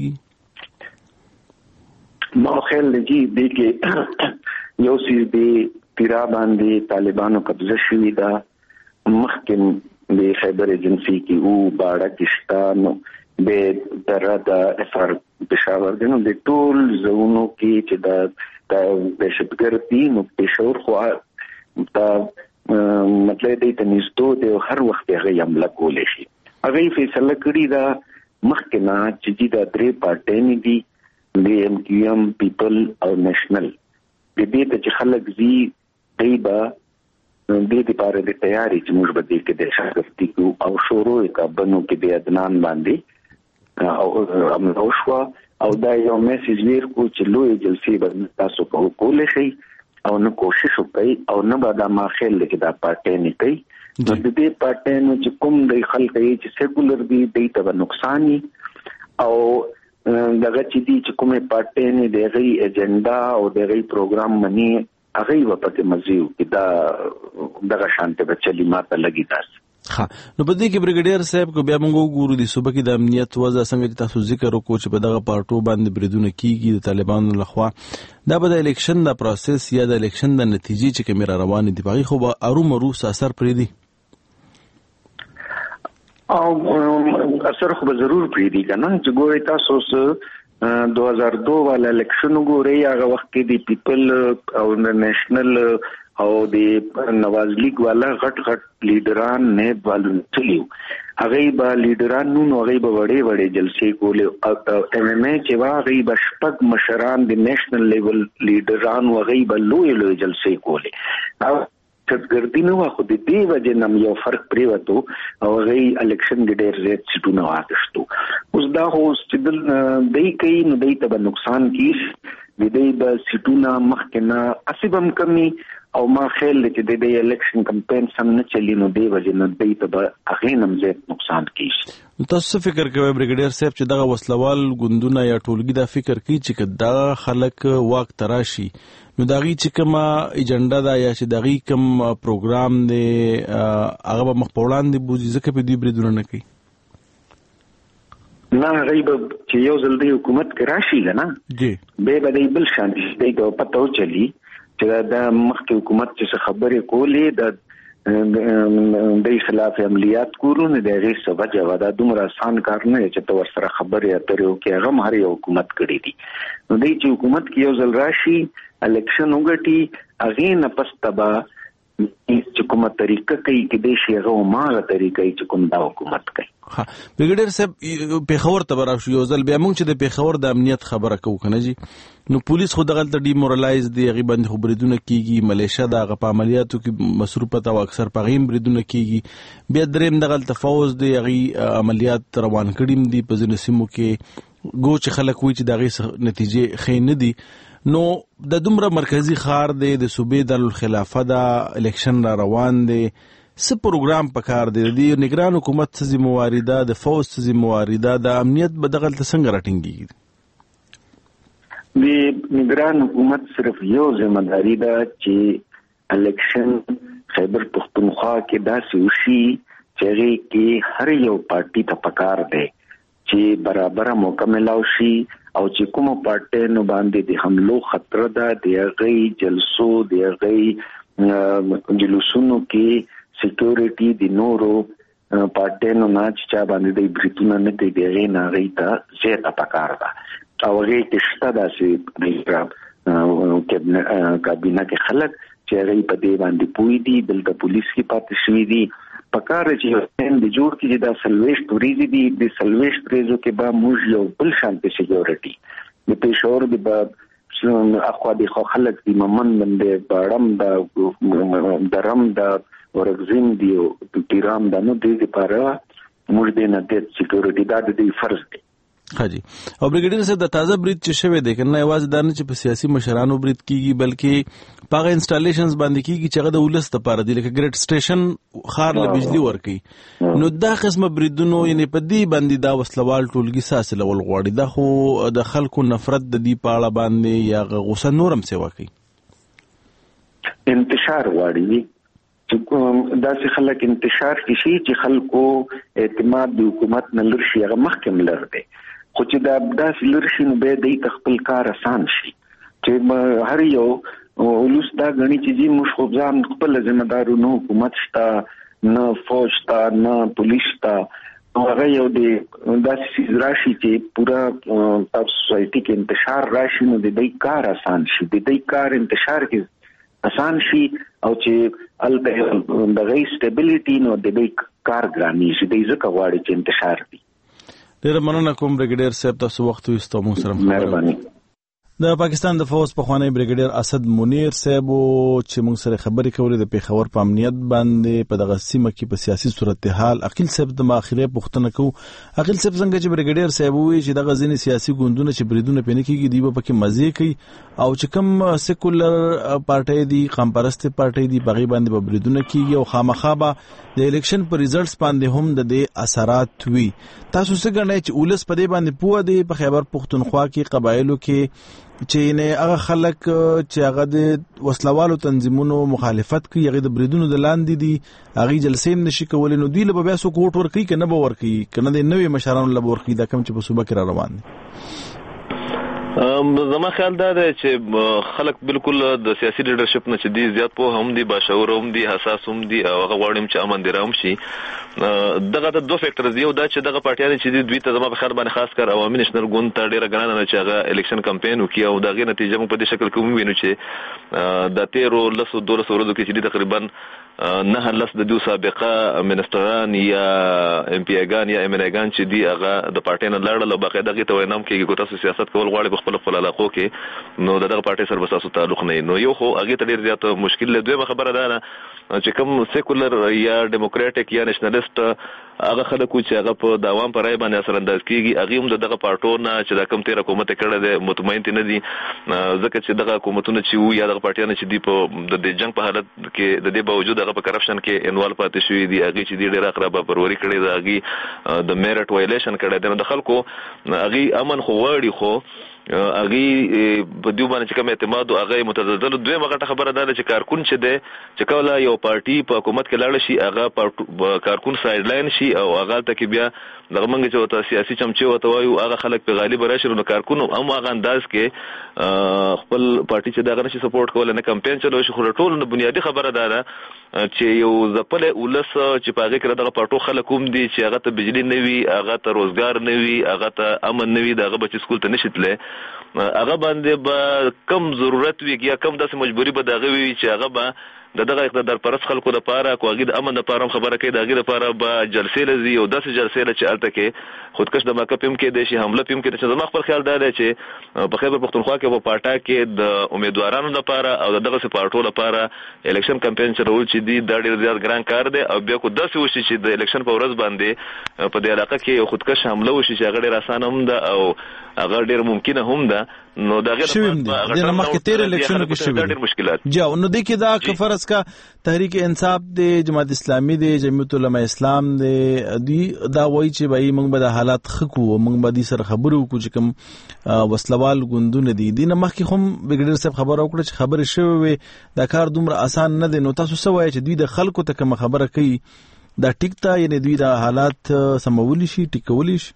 [SPEAKER 1] خرابيږي
[SPEAKER 19] ما خیال لګي دی کې یو سی دی تیرا باندې طالبانو قبضه شوی دا مخکې د خیبر ایجنسی کې او باړه کشتان به دردا افر پېښور دنو د ټول زونو کې چې دا دهشتګردي نو پېښور خو دا مطلب دې ته نږدې دی هر وخت هغه حمله کولې شي هغه فیصله کړی دا مخکې نه چې دا درې پارټۍ دي د ایم کیو ایم پیپل او نېشنل د دې ته خلک زی دیبا د دې لپاره د تیاری چې موږ به دې کې د شاګردي کو او شروع کا بنو کې د ادنان باندې او امنو شو او دا یو میسج ورکو چې لوی جلسې به تاسو په کولې شي او نو کوشش وکړي او نه به دا ماخل کې دا پارټۍ نه کوي نو د دې پارټۍ نو چې کوم د خلک چې سیکولر دي د ته نقصاني او دغه چې دي چې کومه پارټۍ نه د غي ایجنډا او د غي پروګرام منی هغه و پکې مزيو چې دا دغه شانته بچلی ماته لګی تاسو
[SPEAKER 1] ها نو په دې کې بریګیډیر صاحب کو بیا موږ ګورو د صوبې کې د امنیت وضع څنګه تاسو ذکر وکړو چې په دغه پارټو باندې بریدونه کیږي د طالبانو لخوا دا به د الیکشن د پروسس یا د الیکشن د نتیجې چې کومه روان دي باغی خو به ارومرو اثر پرې دي
[SPEAKER 19] او اثر خو به ضرور پرې دي کنه چې ګوري تاسو 2002 والا الیکشن ګوري هغه وخت کې دی پیپل او نېشنل او د نواز لیگ والا غټ لیډران نه والنتلیو هغه به لیډران نو هغه به وړې جلسې کولې او ایم ایم ای چې هغه به شپږ مشران د نېشنل لیول لیډران هغه به لوی جلسې کولې او څرګردي نو خو د دې وجه نم یو فرق پریوتو او هغه الیکشن کې ډېر زیات سټونه واغښتو اوس دا هو چې دای کوي نو دای ته نقصان کیږي د دې به سټونه مخکنه اسبم کمی او ما خیال چې د الیکشن کمپاین سم نه چلی نو دی وجه نه دی ته هغه نم زیات نقصان کیږي.
[SPEAKER 1] تاسو فکر کوئ بریګیډیر صاحب چې دغه وسلوال ګوندونه یا ټولګي دا فکر کوي چې دا خلک واک تراشي نو دغه چې کوم ایجنډا دا یا چې دغه کوم پروګرام دی هغه به مخ په وړاندې بوزي ځکه په دې بریدونه نه کوي؟
[SPEAKER 19] نه غیب چې یو ځل د حکومت کې راشي نه
[SPEAKER 1] جی
[SPEAKER 19] به بدای بل شان دي د پته چلی چې دا مخکې حکومت چې خبرې کولې د خلاف عملیات کورو نه د غیر څه وجه ودا دومره آسان کار نه چې تو سره خبرې اترې او کې هغه هر یو حکومت کړی دي. نو د چې حکومت کې یو ځل راشي الیکشن وګټي هغه نه پستبا چې کومه طریقه کوي کې د شی غو ماغه طریقې چې کوم دا حکومت کوي.
[SPEAKER 1] ها بریګیډیر صاحب پیښور ته راو شو یو ځل بیا موږ چې د پیښور د امنیت خبره کوو کنه جی نو پولیس خو دغه ډی مورالایز دی غیبند خو بریدونه کیږي ملیشیا د غ په عملیاتو کې مصروفه او اکثر پغیم بریدونه کیږي بیا دریم دغه تفاوض دی غي عملیات روان کړیم دی په ځینو سیمو کې ګوچ خلک وی چې دغه نتیجې خې نه دي. نو د دومره مرکزی خار دی د صوبې دارالخلافه دا الیکشن را روان دی څه پروګرام پکار دی د نگران حکومت څه ذمہواری ده د فوج څه ذمہواری ده د امنیت بدغل ته څنګه راټینګي؟
[SPEAKER 19] د نگران حکومت صرف یو ذمہداری ده چې الیکشن خیبر پختونخوا کې داسې وشي چې کې هر یو پارټي ته پکار دی چې برابر موقع ملاو شي او چې کوم پارټي نو باندې د حملو خطر ده د غي جلسو د غي جلوسونو کې سکیورټي د نورو پارټي نو نه چې باندې د بریټونه نه دی دی نه غي ته زیاته پکار ده او غي کې شته داسې کابینه کې خلک چې غي په دې باندې پوي دي دلته پولیس کې پاتې شوی دي پکار چې د جوړ کې د سلويشت وريزي دي د سلويشت ریزو کې با موږ یو بل شان په سکیورټي د پېښور د اخوا د خلک د ممن باندې باړم د درم د ورغزین دی او پیرام د نو د لپاره موږ د نه د سکیورټي د فرض دی.
[SPEAKER 1] حاجی او بریګیډیر صاحب د تازه برید چې شوی دی کنه یوازې دا نه چې په سیاسي مشرانو برید کیږي بلکې پاغه انسټالیشنز باندې کیږي چې هغه د ولس لپاره دی لکه ګریډ سټیشن خار له بجلی ورکي نو دا قسمه بریدونو یعنی په دې باندې دا وسلوال ټولګي ساس لول غواړي دا خو د خلکو نفرت د دې پاړه باندې یا غوسه نورم سیوا کوي
[SPEAKER 19] انتشار غواړي چې دا څه خلک انتشار کشي چې خلکو اعتماد د حکومت نه لرشي هغه مخکم لر دی خو چې دا داسې لرشي نو به د خپل کار آسان شي چې هر یو ولوس دا غني چې موږ خو ځان خپل ذمہ دارو نو حکومت شته نه فوج شته نه پولیس شته هغه یو د داسې راشي چې پورا سوسایټي کې انتشار راشي نو د دې کار آسان شي د دې کار انتشار کې آسان شي او چې البته د غي سټیبিলিټي نو د دې کار ګراني شي د ځکه غواړي چې انتشار دي.
[SPEAKER 1] ډیر مننه کوم بریګیډیر صاحب تاسو وخت وستو مو سره مهرباني. د پاکستان د فوج په خوانی بریګیډیر اسد منیر صاحب چې موږ سره خبرې کولې د پیښور په امنیت باندې په دغه سیمه کې په سیاسي صورتحال عقیل صاحب د ماخره پوښتنه کو عقیل صاحب څنګه چې بریګیډیر صاحب وی چې دغه ځینې سیاسي ګوندونه چې بریدونه پېنه کیږي دی په کې مزه کوي او چې کوم سیکولر پارټي دي قوم پرست پارټي دي بغي باندې په بریدونه کیږي او خامخابه د الیکشن پر ریزلټس باندې هم د دې اثرات وي تاسو څنګه نه چې ولس په دې باندې پوه دي په خیبر پختونخوا کې قبایلو کې چې نه هغه خلک چې هغه د وسلوالو تنظیمونو مخالفت کوي هغه د بریدونو د لاندې دي هغه جلسې نشي کولای نو دی له بیا سو کوټ ور کوي کنه به ور کوي کنه د نوې مشرانو له ور کوي دا کوم چې په صوبه کې را روان دي.
[SPEAKER 12] زما خیال دا دی چې خلک بالکل د سیاسي لیډرشپ نه چې دی زیات په هم دي باشعور هم دي حساس هم دي او هغه غواړم چې امن درام شي دغه د دوه فیکټرز یو دا چې دغه پارټیان چې دوی ته زما په خیر باندې خاص کر عوامي نېشنل ګوند ته ډیره ګرانه نه چې هغه الیکشن کمپاین وکي او دغه نتیجه موږ په دې شکل کې وینو چې د 13 لسو 12 ورځو کې چې تقریبا نه لس د دوه سابقه منستران یا ام پی اګان یا ام ان اګان چې دی هغه د پارټي نه لړل او باقاعده کې ته نام کېږي کوته سیاست کول غواړي په خپل علاقو کې نو دغه پارټي سره بساسو تعلق نه نو یو خو هغه ته ډیر زیات مشکل له دویمه خبره ده چې کوم سیکولر یا ډیموکراټک یا نېشنلیست هغه خلک چې هغه په د عوام پر رای باندې اثر انداز کیږي هغه هم دغه پارټو نه چې د کم تیر حکومت کړه د مطمئن نه دي ځکه چې دغه حکومتونه چې وو یا دغه پارټیانه چې دی په د جنگ په حالت کې د دې باوجود هغه په کرپشن کې انوالو پاتې شوی دي هغه چې ډېر اقربا پروري کړي دا هغه د میرټ وایلیشن کړي د خلکو هغه امن خو وړي خو هغه په دیو باندې چې کوم اعتماد او هغه متزلزل دوی مغه خبره ده چې کارکون چې ده چې کوله یو پارټي په حکومت کې لاړ شي هغه کارکون سایډ لاین شي او هغه ته کې بیا دغه منګه چې وته سیاسي چمچي وته وایو هغه خلک په غالب راشي نو کارکون هم هغه انداز کې خپل پارټي چې دغه نشي سپورټ کول نه کمپاین چلو شي خو ټول نه بنیادی خبره ده چې یو ځپل ولس چې په هغه کې دغه پارټو خلک کوم دي چې هغه ته بجلی نه وي هغه ته روزګار نه وي هغه ته امن نه وي دغه بچ سکول ته نشیتله هغه باندې به کم ضرورت وي یا کم داسې مجبوری به دغه وي چې هغه به دغه اقتدار پرست خلکو د پاره کوغید امن د پاره خبره کوي دغه لپاره به جلسې لذي او داسې جلسې چې الته کې خودکش د ماکپم کې د شي حمله پم کې چې زما خپل خیال دا دی چې په خیبر پختونخوا کې په پارټا کې د امیدوارانو لپاره او دغه سپارټو لپاره الیکشن کمپاین چلول چې دی د ډېر زیات ګران کار دی او بیا کو داسې وشي چې د الیکشن په ورځ باندې په دې علاقه کې خودکش حمله وشي چې هغه ډېر اسانه هم ده او هغه ډېر ممکنه هم ده نو دغه
[SPEAKER 1] د مخکې تیر الیکشن کې شوی
[SPEAKER 12] ډېر مشکلات
[SPEAKER 1] جا نو د کې دا کفرس کا تحریک انصاف دی جماعت اسلامي دی جمعیت علماء اسلام دی دا وایي چې بای موږ به د حالات خکو موږ به د سر خبرو کو چې کوم وسلوال غوندونه دي دینه مخکې هم بګډر صاحب خبر او کړ چې خبر شوی دا کار دومره اسان نه دی نو تاسو سوای چې دوی د خلکو ته کوم خبره کوي دا ټیک ته یعنی دوی د حالات سمول شي ټیکول شي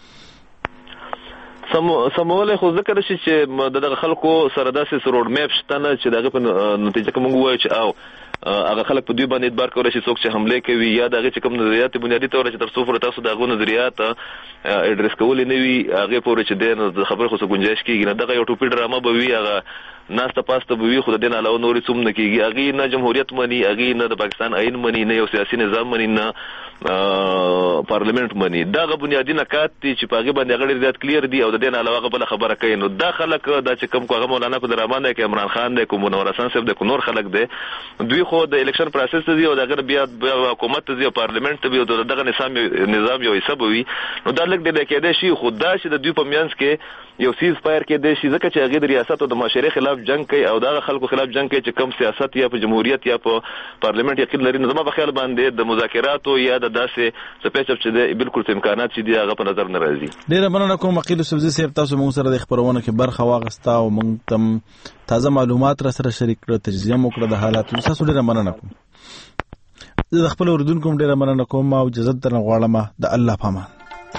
[SPEAKER 12] سموله خو ذکر شي چې دغه خلکو سره داسې روډ میپ شته چې دغه په نتیجه کې موږ وایو چې او هغه خلک په دوی باندې اعتبار کوي چې څوک چې حمله کوي یا دغه چې کوم نظریات بنیادی تور چې تر څو پر تاسو دغه نظریات اډریس کولې نه وي هغه پورې چې د خبره خو څه گنجائش کیږي نه دغه یو ټوپی ډرامه به وي هغه ناسته پاسته به وي خو د دین علاوه نور څوم نه کیږي هغه نه جمهوریت مني هغه نه د پاکستان آئین مني نه یو سیاسي نظام مني نه پارلیمنت مني دغه بنیادی نکات چې په هغه باندې هغه ډیر کلیر دي او د دین علاوه بل خبره کوي نو دا خلک دا چې کوم کوغه مولانا کو درمان دی کې عمران خان دی کوم منور حسن صاحب دی کو نور خلک دی دوی خو د الیکشن پروسس ته دی او دغه بیا حکومت ته دی او پارلیمنت ته دی او دغه نظام یو حساب وي نو دا لګ دی کېده شي خدا چې د دوی په میانس کې یو سیز فایر کې د شي ځکه چې هغه د ریاست او د معاشري خلاف جنگ کوي او دا خلکو خلاف جنگ کوي چې کوم سیاست یا په جمهوریت یا په پارلیمنت یقین لري نو زما په خیال باندې د مذاکرات یا د داسې سپیچ چې د بالکل امکانات چې دی هغه په نظر نه راځي
[SPEAKER 1] ډیره مننه کوم وکیل سبزی صاحب تاسو موږ سره د خبرونه کې برخه واغستا او موږ تم تازه معلومات را سره شریک کړو تجزیه مو کړو د حالاتو تاسو ډیره مننه کوم د خپل اوردونکو ډیره مننه کوم او اجازه درنه غواړم د الله پامان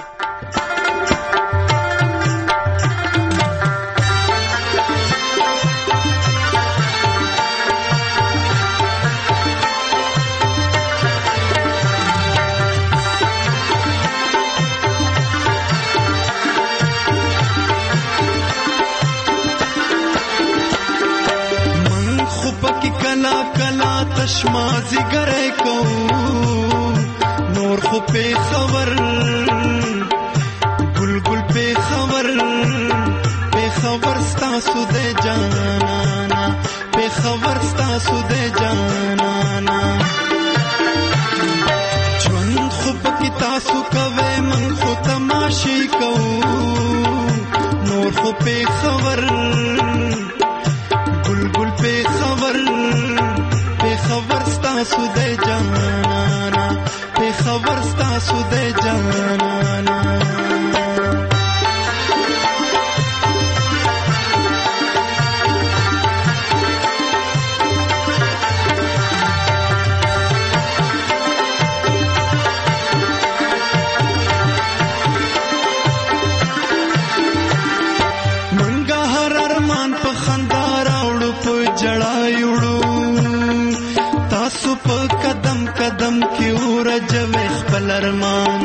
[SPEAKER 14] تشمازی گره کو نور خو پہ خبر گل گل پہ خبر ستاسو دے جانانا پہ خبر ستاسو دے جانانا ژوند خو پکې تاسو کوي من خو تماشې کو نور خو پہ خبر گل گل پہ خبر ستاسو دے جانانا پہ خبر ستاسو دے جانانا منګه هر ارمان په خندار اوړو په جړایوړو تاسو په قدم قدم کې ورجوي خپل ارمان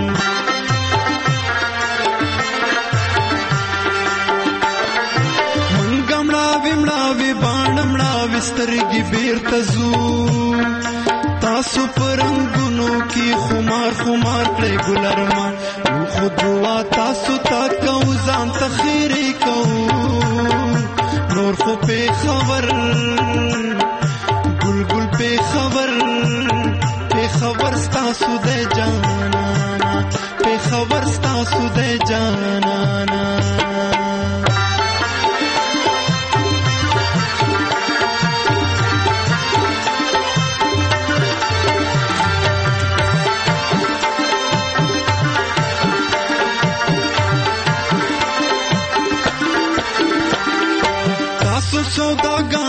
[SPEAKER 14] مړاوي باڼه سترګې بیرته ځو تاسو په رنګونو کې خمار کړئ ګل ارمان خو دعا تاسو ته کوو ځان ته خیرې کوو نور خو پې خبر گل گل پہ خبر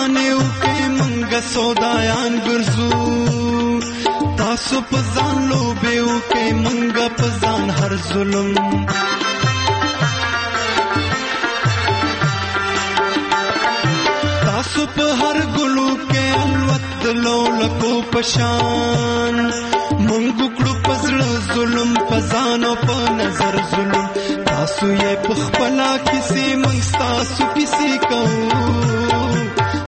[SPEAKER 14] ځان یو کې منګه سودایان ګرځو تاسو په ځان لوبه یو کې منګه په ځان هر ظلم تاسو په هر ګلو کې الوت دلو لکو پشان مونږ کړو پزړه ظلم په ځان او په نظر ظلم تاسو یې په خپل کیسې مونږ تاسو کیسې کوو